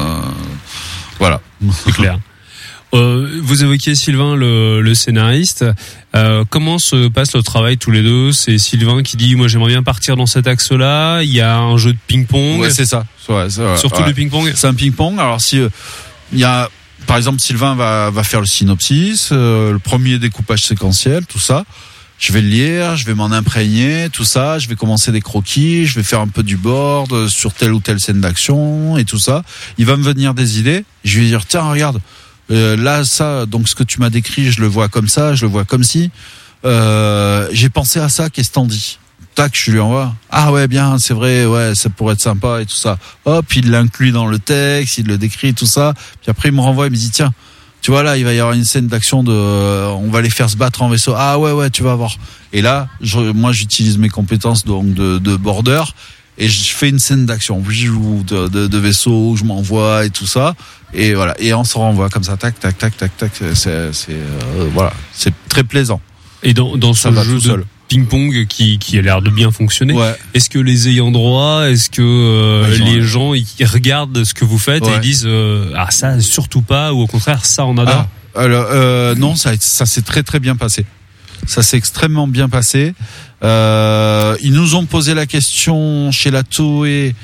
Voilà. C'est clair. Vous évoquiez Sylvain, le scénariste. Comment se passe le travail tous les deux? C'est Sylvain qui dit, moi j'aimerais bien partir dans cet axe-là. Il y a un jeu de ping-pong. Ouais, c'est ça. Ouais, surtout du ping-pong. C'est un ping-pong. Alors si il y a, par exemple, Sylvain va faire le synopsis, le premier découpage séquentiel, tout ça. Je vais le lire, je vais m'en imprégner, tout ça. Je vais commencer des croquis, je vais faire un peu du board sur telle ou telle scène d'action et tout ça. Il va me venir des idées. Je vais dire, tiens, regarde, là, ça, donc ce que tu m'as décrit, je le vois comme ça, je le vois comme si. J'ai pensé à ça, qu'est-ce que t'en dis? Tac, je lui envoie. Ah ouais, bien, c'est vrai, ouais, ça pourrait être sympa et tout ça. Hop, il l'inclut dans le texte, il le décrit, tout ça. Puis après, il me renvoie, il me dit, tiens, tu vois, là, il va y avoir une scène d'action on va les faire se battre en vaisseau. Ah ouais, tu vas voir. Et là, moi, j'utilise mes compétences donc de border et je fais une scène d'action. De vaisseau, je m'envoie et tout ça. Et voilà. Et on se renvoie comme ça, tac, tac, tac, tac, tac. Voilà. C'est très plaisant. Et dans ce jeu de ping-pong qui a l'air de bien fonctionner, est-ce que les ayants droit, est-ce que les gens ils regardent ce que vous faites et ils disent ah ça surtout pas, ou au contraire ça on adore? Non, ça s'est très très bien passé. Ça s'est extrêmement bien passé. Ils nous ont posé la question chez la Toei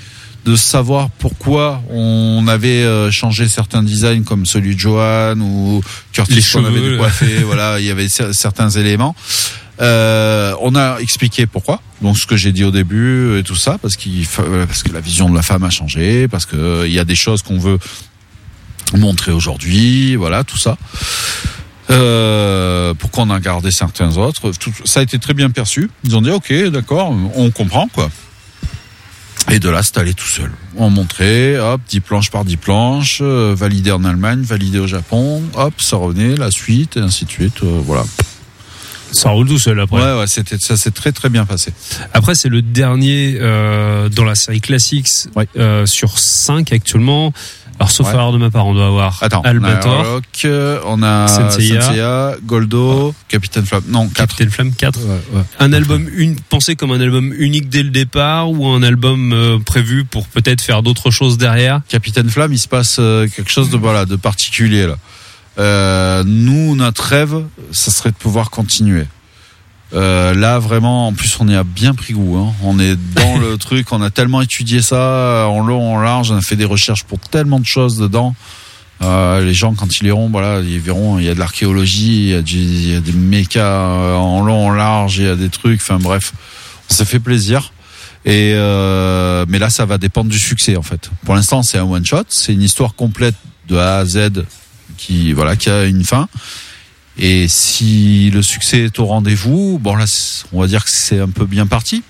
de savoir pourquoi on avait changé certains designs comme celui de Johan ou Curtis Les qu'on avait cheveux, décoiffé. Voilà, il y avait certains éléments. On a expliqué pourquoi. Donc ce que j'ai dit au début et tout ça, parce que la vision de la femme a changé, parce que il y a des choses qu'on veut montrer aujourd'hui, voilà, tout ça. Pourquoi on a gardé certains autres, ça a été très bien perçu. Ils ont dit ok, d'accord, on comprend quoi. Et de là, c'est allé tout seul. On montrait, hop, 10 planches par 10 planches, validé en Allemagne, validé au Japon, hop, ça revenait, la suite, et ainsi de suite, voilà. Ça roule tout seul après. Ouais, ça s'est très très bien passé. Après, c'est le dernier dans la série Classics sur 5 actuellement. Alors, sauf erreur de ma part, on doit avoir Albator, on a Senseiya, Goldo, Capitaine Flamme. Non, 4. Capitaine Flamme 4. Ouais. Un album pensé comme un album unique dès le départ ou un album prévu pour peut-être faire d'autres choses derrière. Capitaine Flamme, il se passe quelque chose de particulier là. Nous, notre rêve, ça serait de pouvoir continuer. Là vraiment, en plus on y a bien pris goût, hein. On est dans le truc, on a tellement étudié ça en long, en large, on a fait des recherches pour tellement de choses dedans. Les gens quand ils liront, voilà, ils verront, il y a de l'archéologie, il y a des mécas en long, en large, il y a des trucs, enfin bref, on s'est fait plaisir. Et mais là ça va dépendre du succès en fait. Pour l'instant c'est un one shot, c'est une histoire complète de A à Z qui a une fin. Et si le succès est au rendez-vous, bon là, on va dire que c'est un peu bien parti.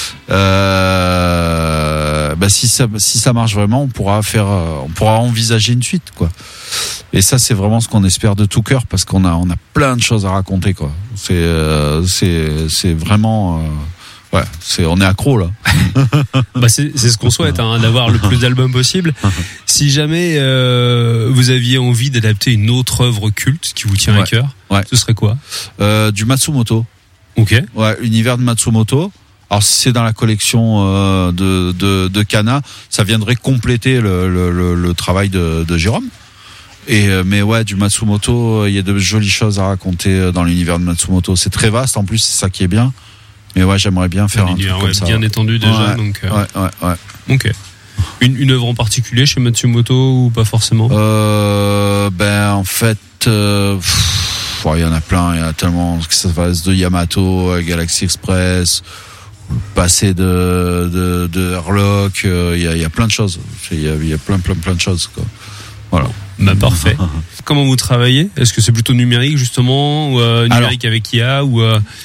Si ça marche vraiment, on pourra envisager une suite, quoi. Et ça, c'est vraiment ce qu'on espère de tout cœur, parce qu'on a plein de choses à raconter, quoi. C'est vraiment. On est accro là. C'est ce qu'on souhaite, hein, d'avoir le plus d'albums possible. Si jamais vous aviez envie d'adapter une autre œuvre culte qui vous tient à cœur, ce serait quoi ? Du Matsumoto. Ok. Ouais, univers de Matsumoto. Alors si c'est dans la collection de Kana, ça viendrait compléter le travail de Jérôme. Mais ouais, du Matsumoto, il y a de jolies choses à raconter dans l'univers de Matsumoto. C'est très vaste en plus, c'est ça qui est bien. Mais ouais, j'aimerais bien faire un truc comme ça. Bien étendu déjà. Donc, ouais. Ok. Une œuvre en particulier chez Matsumoto ou pas forcément ? En fait, il y en a plein. Il y en a tellement que ça passe de Yamato à Galaxy Express, passé de Airlock. Il y a plein de choses. Il y a plein de choses, quoi. Voilà. Parfait. Comment vous travaillez ? Est-ce que c'est plutôt numérique justement ou numérique avec IA ou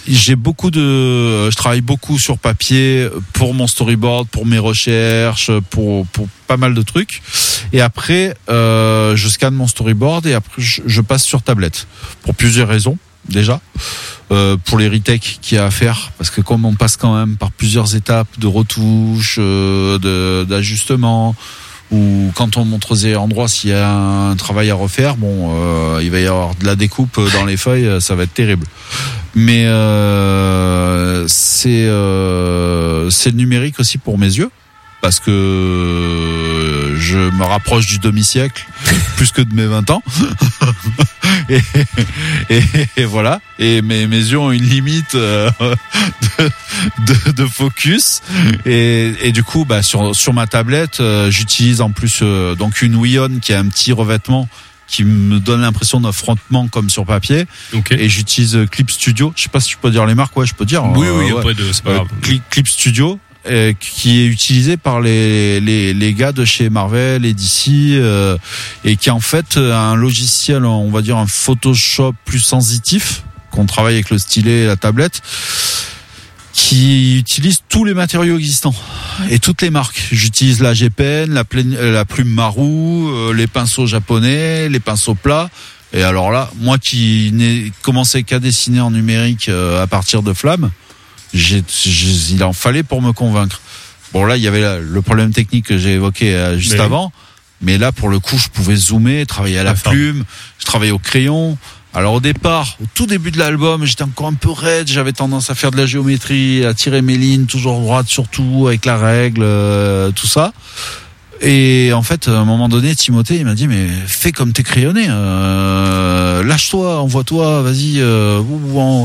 je travaille beaucoup sur papier pour mon storyboard, pour mes recherches, pour pas mal de trucs. Et après, je scanne mon storyboard et après je passe sur tablette pour plusieurs raisons. Déjà, pour les retakes qu'il y a à faire, parce que comme on passe quand même par plusieurs étapes de retouches, d'ajustements. Ou quand on montre aux endroits s'il y a un travail à refaire, il va y avoir de la découpe dans les feuilles, ça va être terrible. Mais c'est le numérique aussi pour mes yeux, parce que je me rapproche du demi-siècle plus que de mes 20 ans. et voilà. Et mes yeux ont une limite de focus. Et du coup, sur ma tablette, j'utilise en plus donc une Wion qui a un petit revêtement qui me donne l'impression d'un frottement comme sur papier. Okay. Et j'utilise Clip Studio. Je sais pas si tu peux dire les marques. Ouais, je peux dire. Oui, c'est pas grave. Clip Studio. Qui est utilisé par les gars de chez Marvel et DC et qui est en fait un logiciel, on va dire un Photoshop plus sensitif, qu'on travaille avec le stylet et la tablette, qui utilise tous les matériaux existants et toutes les marques. J'utilise la G-Pen, la plume Maru, les pinceaux japonais, les pinceaux plats. Et alors là, moi qui n'ai commencé qu'à dessiner en numérique à partir de Flamme, il en fallait pour me convaincre. Bon, là, il y avait le problème technique que j'ai évoqué juste avant. Mais là, pour le coup, je pouvais zoomer, travailler à la plume, je travaillais au crayon. Alors, au départ, au tout début de l'album, j'étais encore un peu raide. J'avais tendance à faire de la géométrie, à tirer mes lignes toujours droites, surtout avec la règle, tout ça. Et en fait, à un moment donné, Timothée, il m'a dit, mais fais comme t'es crayonné. Lâche-toi, envoie-toi, vas-y.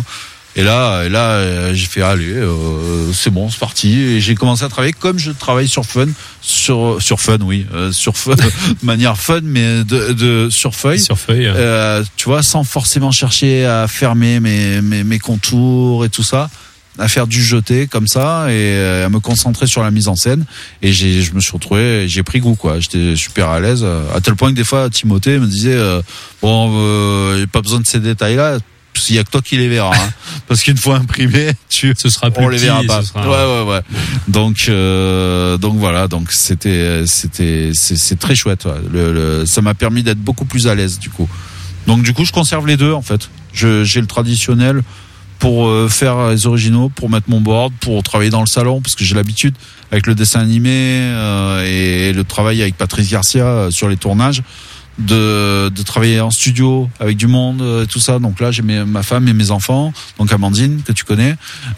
Et là, j'ai fait allez, c'est bon, c'est parti. Et j'ai commencé à travailler comme je travaille sur Fun, sur Fun, oui, sur Fun, de manière fun, mais sur feuille. Sur feuille. Tu vois, sans forcément chercher à fermer mes contours et tout ça, à faire du jeté comme ça et à me concentrer sur la mise en scène. Et je me suis retrouvé, j'ai pris goût, quoi. J'étais super à l'aise, à tel point que des fois Timothée me disait bon, y a pas besoin de ces détails-là. Il y a que toi qui les verras, hein. Parce qu'une fois imprimé, ce sera plus on les verra pas. Ouais. Donc voilà, donc c'est très chouette. Ouais. Ça m'a permis d'être beaucoup plus à l'aise du coup. Donc du coup, je conserve les deux en fait. J'ai le traditionnel pour faire les originaux, pour mettre mon board, pour travailler dans le salon, parce que j'ai l'habitude avec le dessin animé et le travail avec Patrice Garcia sur les tournages. De travailler en studio avec du monde, tout ça. Donc là, j'ai ma femme et mes enfants, donc Amandine que tu connais,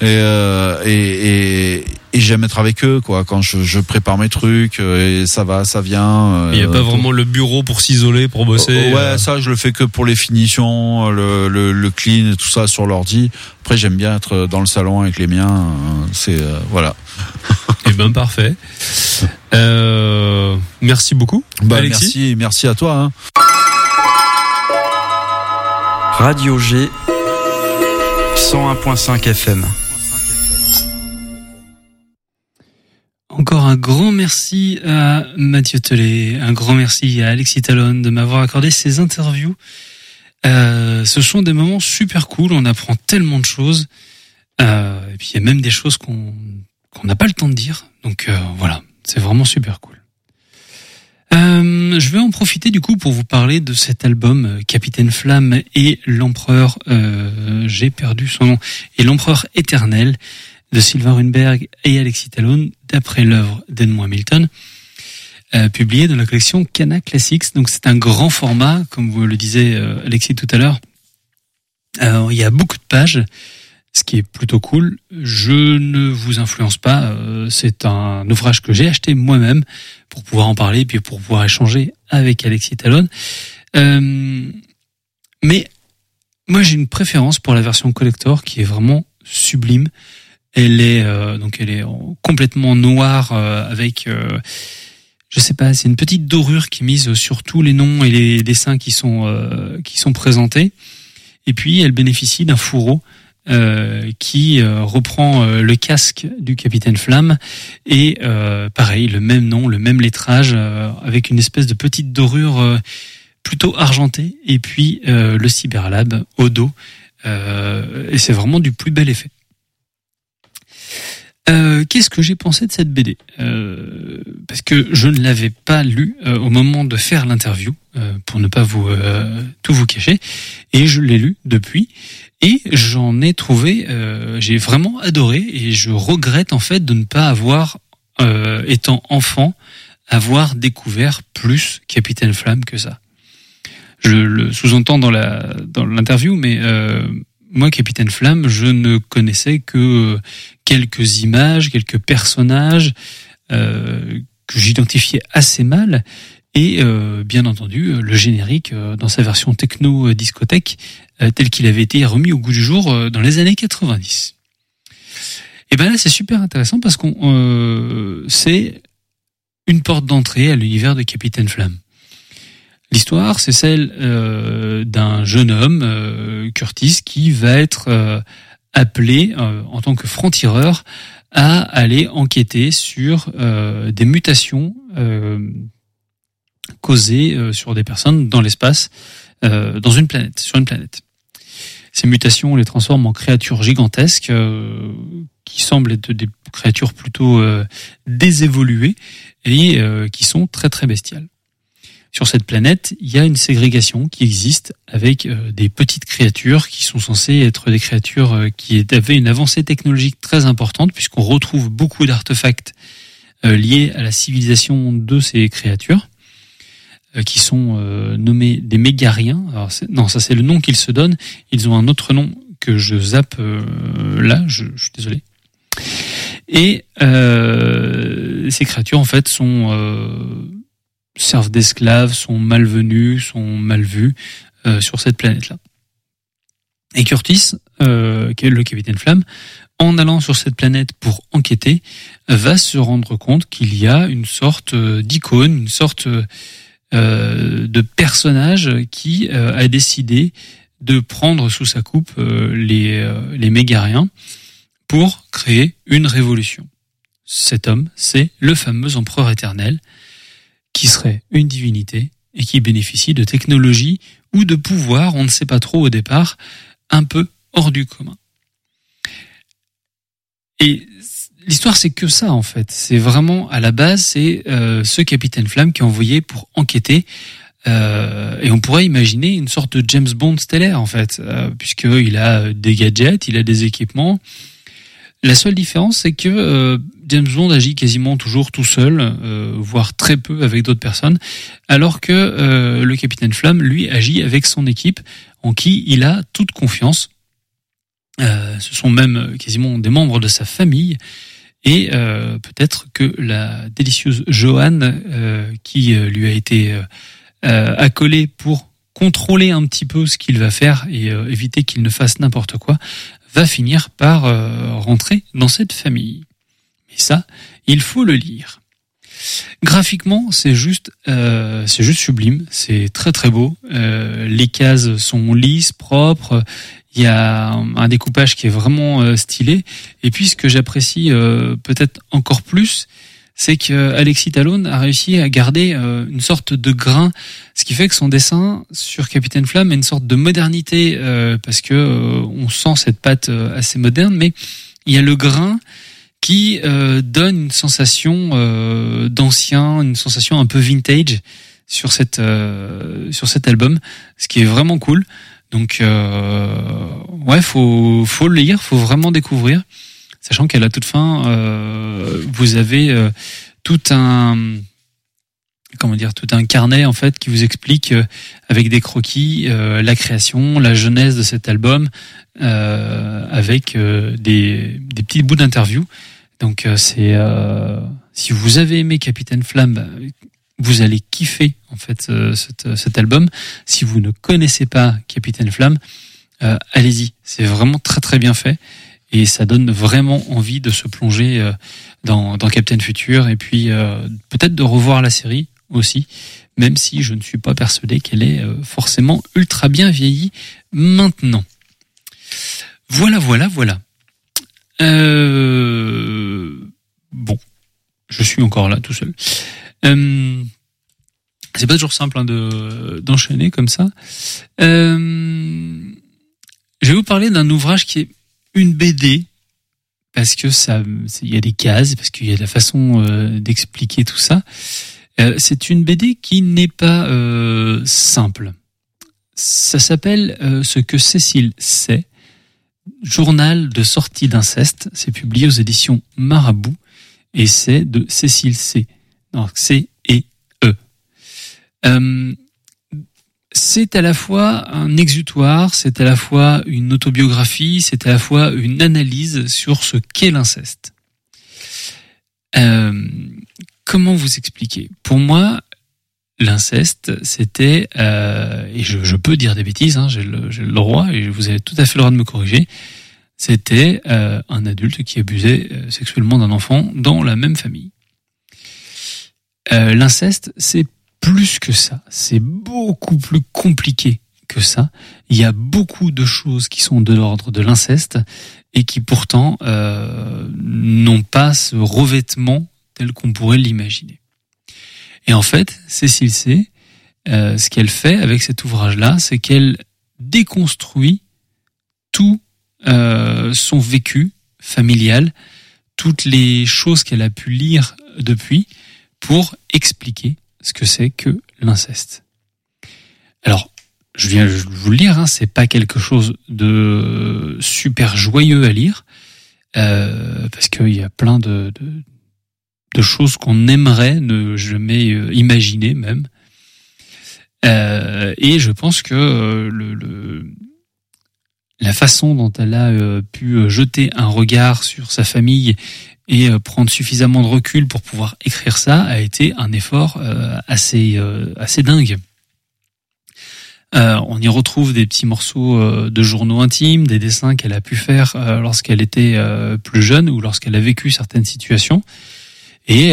et j'aime être avec eux, quoi. Quand je prépare mes trucs, et ça va, ça vient. Il y a pas vraiment le bureau pour s'isoler, pour bosser. Ouais, ça, je le fais que pour les finitions, le clean et tout ça sur l'ordi. Après, j'aime bien être dans le salon avec les miens. C'est voilà. Eh ben parfait. Merci beaucoup, Alexis. Merci à toi. Hein. Radio G 101.5 FM. Encore un grand merci à Mathieu Tellet, un grand merci à Alexis Talon de m'avoir accordé ces interviews. Ce sont des moments super cool, on apprend tellement de choses. Et puis il y a même des choses qu'on n'a pas le temps de dire. Donc voilà, c'est vraiment super cool. Je vais en profiter du coup pour vous parler de cet album Capitaine Flamme et l'Empereur, j'ai perdu son nom, et l'Empereur éternel de Sylvain Runberg et Alexis Talon, d'après l'œuvre d'Edmond Hamilton, publié dans la collection Cana Classics. Donc c'est un grand format, comme vous le disait Alexis tout à l'heure. Il y a beaucoup de pages, ce qui est plutôt cool. Je ne vous influence pas, c'est un ouvrage que j'ai acheté moi-même pour pouvoir en parler, puis pour pouvoir échanger avec Alexis Talon. Mais moi j'ai une préférence pour la version collector qui est vraiment sublime. Elle est complètement noire avec je sais pas, c'est une petite dorure qui est mise sur tous les noms et les dessins qui sont présentés. Et puis elle bénéficie d'un fourreau qui reprend le casque du Capitaine Flamme et pareil, le même nom, le même lettrage avec une espèce de petite dorure plutôt argentée et puis le Cyberlab au dos et c'est vraiment du plus bel effet. Qu'est-ce que j'ai pensé de cette BD parce que je ne l'avais pas lu au moment de faire l'interview pour ne pas tout vous cacher, et je l'ai lu depuis et j'en ai trouvé j'ai vraiment adoré, et je regrette en fait de ne pas avoir étant enfant avoir découvert plus Capitaine Flamme que ça. Je le sous-entends dans l'interview, mais moi, Capitaine Flamme, je ne connaissais que quelques images, quelques personnages que j'identifiais assez mal, et bien entendu le générique dans sa version techno discothèque tel qu'il avait été remis au goût du jour dans les années 90. Et ben là, c'est super intéressant parce qu'on c'est une porte d'entrée à l'univers de Capitaine Flamme. L'histoire, c'est celle d'un jeune homme, Curtis, qui va être appelé en tant que franc-tireur à aller enquêter sur des mutations causées sur des personnes dans l'espace, sur une planète. Ces mutations les transforment en créatures gigantesques qui semblent être des créatures plutôt désévoluées et qui sont très très bestiales. Sur cette planète, il y a une ségrégation qui existe avec des petites créatures qui sont censées être des créatures qui avaient une avancée technologique très importante, puisqu'on retrouve beaucoup d'artefacts liés à la civilisation de ces créatures, qui sont nommés des Mégariens. Alors ça c'est le nom qu'ils se donnent. Ils ont un autre nom que je zappe là, je suis désolé. Et ces créatures en fait servent d'esclaves, sont malvenus, sont mal vus sur cette planète-là. Et Curtis, qui est le capitaine Flamme, en allant sur cette planète pour enquêter, va se rendre compte qu'il y a une sorte d'icône, une sorte de personnage qui a décidé de prendre sous sa coupe les Mégariens pour créer une révolution. Cet homme, c'est le fameux empereur éternel, qui serait une divinité et qui bénéficie de technologies ou de pouvoirs, on ne sait pas trop au départ, un peu hors du commun. Et l'histoire, c'est que ça, en fait. C'est vraiment, à la base, c'est ce capitaine Flamme qui est envoyé pour enquêter. Et on pourrait imaginer une sorte de James Bond stellaire, en fait, puisqu'il a des gadgets, il a des équipements. La seule différence, c'est que James Bond agit quasiment toujours tout seul, voire très peu avec d'autres personnes, alors que le capitaine Flamme, lui, agit avec son équipe, en qui il a toute confiance. Ce sont même quasiment des membres de sa famille, et peut-être que la délicieuse Joanne, qui lui a été accolée pour contrôler un petit peu ce qu'il va faire et éviter qu'il ne fasse n'importe quoi, va finir par rentrer dans cette famille. Et ça, il faut le lire. Graphiquement, c'est juste sublime, c'est très très beau. Les cases sont lisses, propres. Il y a un découpage qui est vraiment stylé. Et puis, ce que j'apprécie peut-être encore plus, c'est que Alexis Talon a réussi à garder une sorte de grain, ce qui fait que son dessin sur Capitaine Flamme a une sorte de modernité, parce que on sent cette patte assez moderne, mais il y a le grain qui donne une sensation d'ancien, une sensation un peu vintage sur cet album, ce qui est vraiment cool. Donc ouais, faut le lire, faut vraiment découvrir, sachant qu'à la toute fin vous avez tout un carnet en fait qui vous explique avec des croquis la création, la genèse de cet album, avec des petits bouts d'interview. Donc c'est si vous avez aimé Capitaine Flamme, vous allez kiffer en fait cet album. Si vous ne connaissez pas Capitaine Flamme, allez-y, c'est vraiment très très bien fait et ça donne vraiment envie de se plonger dans Captain Future et puis peut-être de revoir la série aussi, même si je ne suis pas persuadé qu'elle est forcément ultra bien vieillie maintenant. Voilà. Bon, je suis encore là tout seul. C'est pas toujours simple d'enchaîner comme ça. Je vais vous parler d'un ouvrage qui est une BD, parce que il y a des cases, parce qu'il y a la façon d'expliquer tout ça. C'est une BD qui n'est pas simple. Ça s'appelle Ce que Cécile sait, journal de sortie d'inceste. C'est publié aux éditions Marabout et c'est de Cécile C. Donc C et E. C'est à la fois un exutoire, c'est à la fois une autobiographie, c'est à la fois une analyse sur ce qu'est l'inceste. Comment vous expliquer ? Pour moi, l'inceste, c'était, et je peux dire des bêtises, hein, j'ai le droit, et vous avez tout à fait le droit de me corriger, c'était un adulte qui abusait sexuellement d'un enfant dans la même famille. L'inceste, c'est plus que ça, c'est beaucoup plus compliqué que ça. Il y a beaucoup de choses qui sont de l'ordre de l'inceste et qui pourtant n'ont pas ce revêtement tel qu'on pourrait l'imaginer. Et en fait, Cécile C, ce qu'elle fait avec cet ouvrage-là, c'est qu'elle déconstruit tout son vécu familial, toutes les choses qu'elle a pu lire depuis, pour expliquer ce que c'est que l'inceste. Alors, je viens de vous le lire, hein, c'est pas quelque chose de super joyeux à lire, parce qu'il y a plein de choses qu'on aimerait ne jamais imaginer même. Et je pense que la façon dont elle a pu jeter un regard sur sa famille et prendre suffisamment de recul pour pouvoir écrire ça a été un effort assez dingue. On y retrouve des petits morceaux de journaux intimes, des dessins qu'elle a pu faire lorsqu'elle était plus jeune ou lorsqu'elle a vécu certaines situations. Et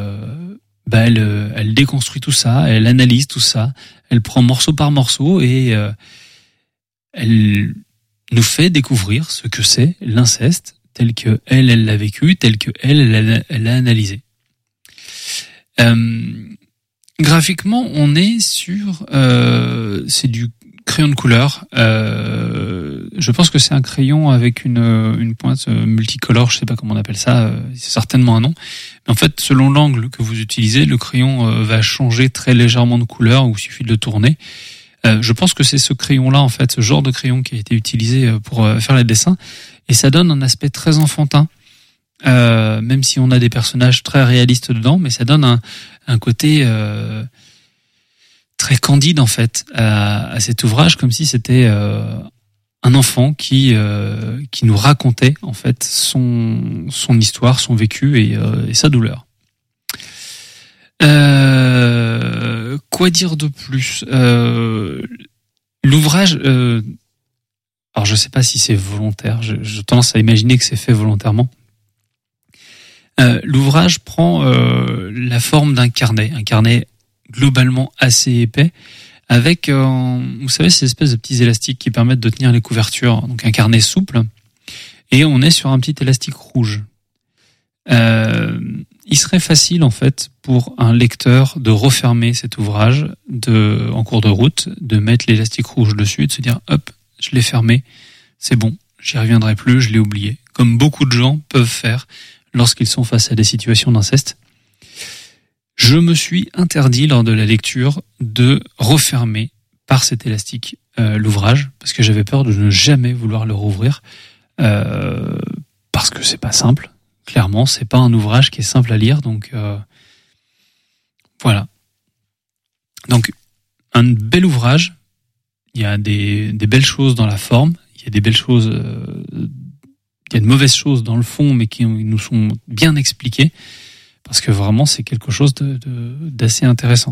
elle déconstruit tout ça, elle analyse tout ça, elle prend morceau par morceau et elle nous fait découvrir ce que c'est l'inceste tel que elle l'a vécu, tel que elle l'a analysé. Graphiquement, on est sur c'est du crayon de couleur. Je pense que c'est un crayon avec une pointe multicolore, je sais pas comment on appelle ça, c'est certainement un nom. Mais en fait, selon l'angle que vous utilisez, le crayon va changer très légèrement de couleur, il suffit de le tourner. Je pense que c'est ce crayon-là, en fait, ce genre de crayon qui a été utilisé pour faire les dessins, et ça donne un aspect très enfantin. Même si on a des personnages très réalistes dedans, mais ça donne un côté très candide en fait à cet ouvrage, comme si c'était un enfant qui nous racontait en fait son histoire, son vécu et sa douleur. Quoi dire de plus? L'ouvrage, alors je sais pas si c'est volontaire, je tendance à imaginer que c'est fait volontairement. L'ouvrage prend la forme d'un carnet, un carnet globalement assez épais, avec, vous savez, ces espèces de petits élastiques qui permettent de tenir les couvertures, donc un carnet souple, et on est sur un petit élastique rouge. Il serait facile, en fait, pour un lecteur de refermer cet ouvrage en cours de route, de mettre l'élastique rouge dessus et de se dire, hop, je l'ai fermé, c'est bon, j'y reviendrai plus, je l'ai oublié. Comme beaucoup de gens peuvent faire lorsqu'ils sont face à des situations d'inceste. Je me suis interdit lors de la lecture de refermer par cet élastique l'ouvrage, parce que j'avais peur de ne jamais vouloir le rouvrir, parce que c'est pas simple. Clairement, c'est pas un ouvrage qui est simple à lire, donc voilà. Donc, un bel ouvrage, il y a des belles choses dans la forme, il y a des belles choses... Il y a de mauvaises choses dans le fond, mais qui nous sont bien expliquées, parce que vraiment, c'est quelque chose d'assez intéressant.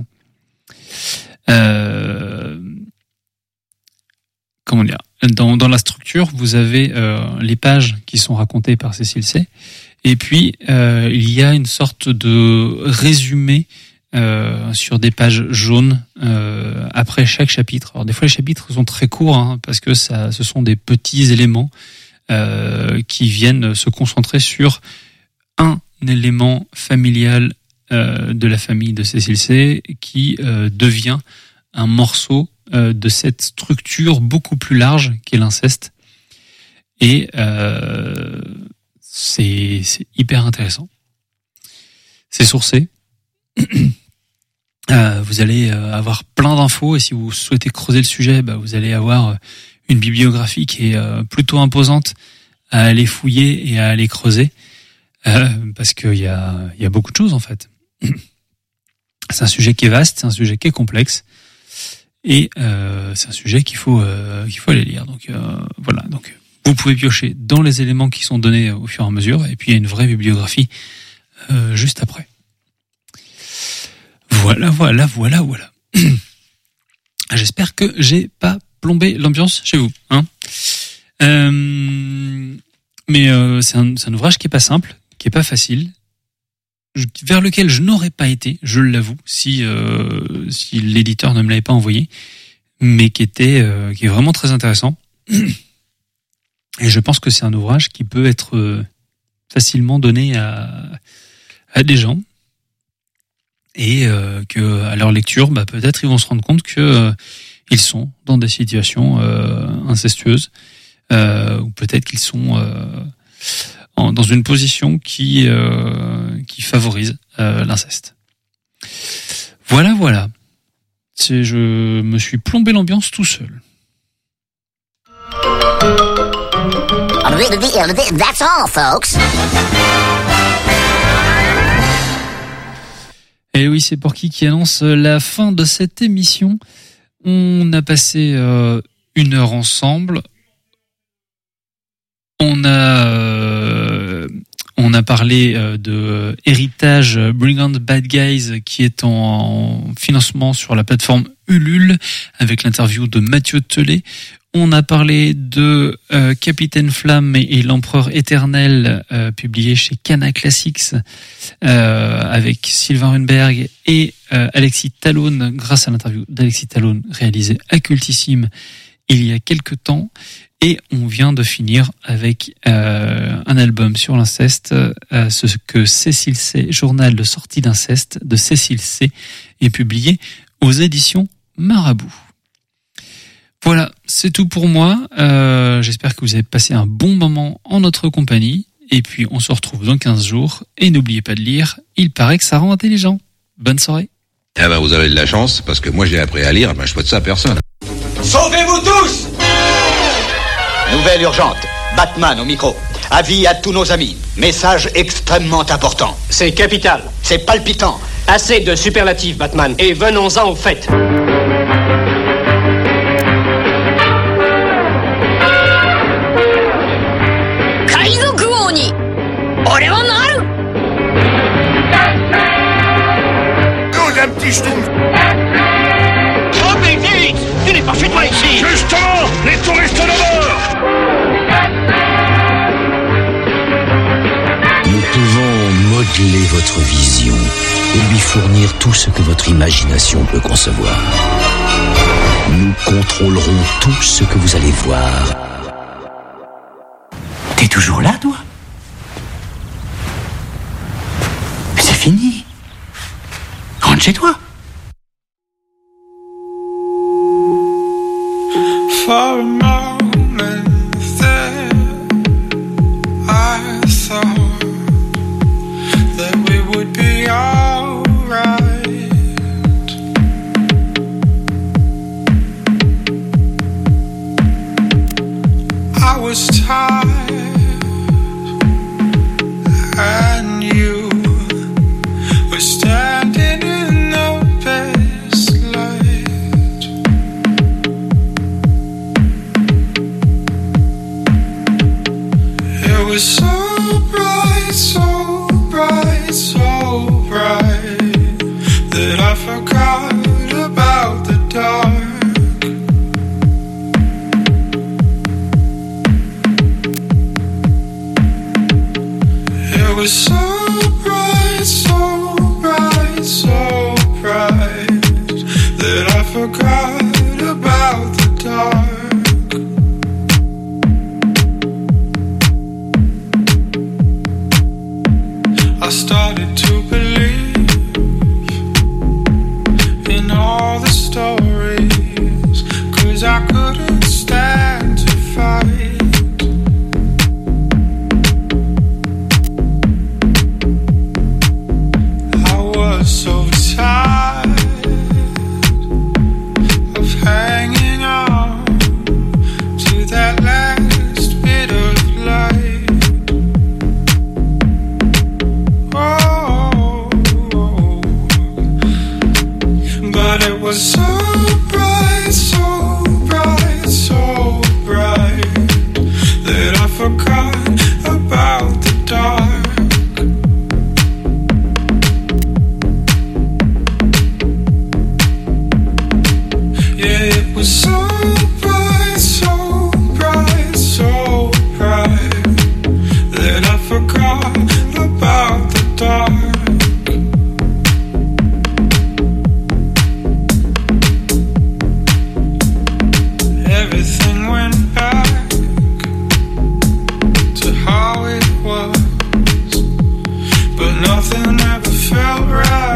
Comment dire ? Dans la structure, vous avez les pages qui sont racontées par Cécile C. Et puis, il y a une sorte de résumé sur des pages jaunes après chaque chapitre. Alors, des fois, les chapitres sont très courts, parce que ce sont des petits éléments qui viennent se concentrer sur un élément familial de la famille de Cécile C qui devient un morceau de cette structure beaucoup plus large qu'est l'inceste. Et c'est hyper intéressant. C'est sourcé. Vous allez avoir plein d'infos, et si vous souhaitez creuser le sujet, vous allez avoir une bibliographie qui est plutôt imposante à aller fouiller et à aller creuser, parce qu'il y a beaucoup de choses en fait. C'est un sujet qui est vaste, c'est un sujet qui est complexe, et c'est un sujet qu'il faut aller lire. Donc voilà. Donc vous pouvez piocher dans les éléments qui sont donnés au fur et à mesure, et puis il y a une vraie bibliographie juste après. Voilà. J'espère que j'ai pas plombé l'ambiance chez vous, mais c'est un ouvrage qui est pas simple, qui est pas facile, vers lequel je n'aurais pas été, je l'avoue, si l'éditeur ne me l'avait pas envoyé, mais qui est vraiment très intéressant. Et je pense que c'est un ouvrage qui peut être facilement donné à des gens, et que à leur lecture, peut-être ils vont se rendre compte que ils sont dans des situations incestueuses, ou peut-être qu'ils sont dans une position qui favorise l'inceste. Voilà. Je me suis plombé l'ambiance tout seul. That's all, folks. Et oui, c'est Porky qui annonce la fin de cette émission. On a passé 1 heure ensemble. On On a parlé de Héritage Bring on the Bad Guys qui est en financement sur la plateforme Ulule avec l'interview de Mathieu Telet. On a parlé de Capitaine Flamme et l'Empereur Éternel publié chez Kana Classics avec Sylvain Runberg et Alexis Talon grâce à l'interview d'Alexis Talon réalisée à Cultissime il y a quelques temps. Et on vient de finir avec un album sur l'inceste, ce que Cécile C, journal de sortie d'inceste de Cécile C, est publié aux éditions Marabout. Voilà, c'est tout pour moi. J'espère que vous avez passé un bon moment en notre compagnie. Et puis on se retrouve dans 15 jours. Et n'oubliez pas de lire, il paraît que ça rend intelligent. Bonne soirée. Eh ben vous avez de la chance, parce que moi j'ai appris à lire, je souhaite ça à personne. Sauvez-vous tous! Nouvelle urgente. Batman au micro. Avis à tous nos amis. Message extrêmement important. C'est capital. C'est palpitant. Assez de superlatifs, Batman. Et venons-en au fait. Nous, un petit schtroumpf. Oh, mais vite! Tu n'es pas chez toi ici! Justement, les touristes d'abord! Nous pouvons modeler votre vision et lui fournir tout ce que votre imagination peut concevoir. Nous contrôlerons tout ce que vous allez voir. T'es toujours là, toi? Mais c'est fini. Rentre chez toi. For a moment there, I thought that we would be alright. I was tired, and you were standing in the best light. It was so bright, so bright, so bright that I forgot about the dark. It was so bright, so bright, so bright that I forgot about the dark. I started to believe in all the stories, 'cause I couldn't stand to fight. I was so tired of hanging on to that last bit of light. Oh, but it was so bright, so bright, so bright that I forgot about the dark. Yeah, it was so bright, so bright, so bright that I forgot about the dark. Everything went back to how it was, but nothing ever felt right.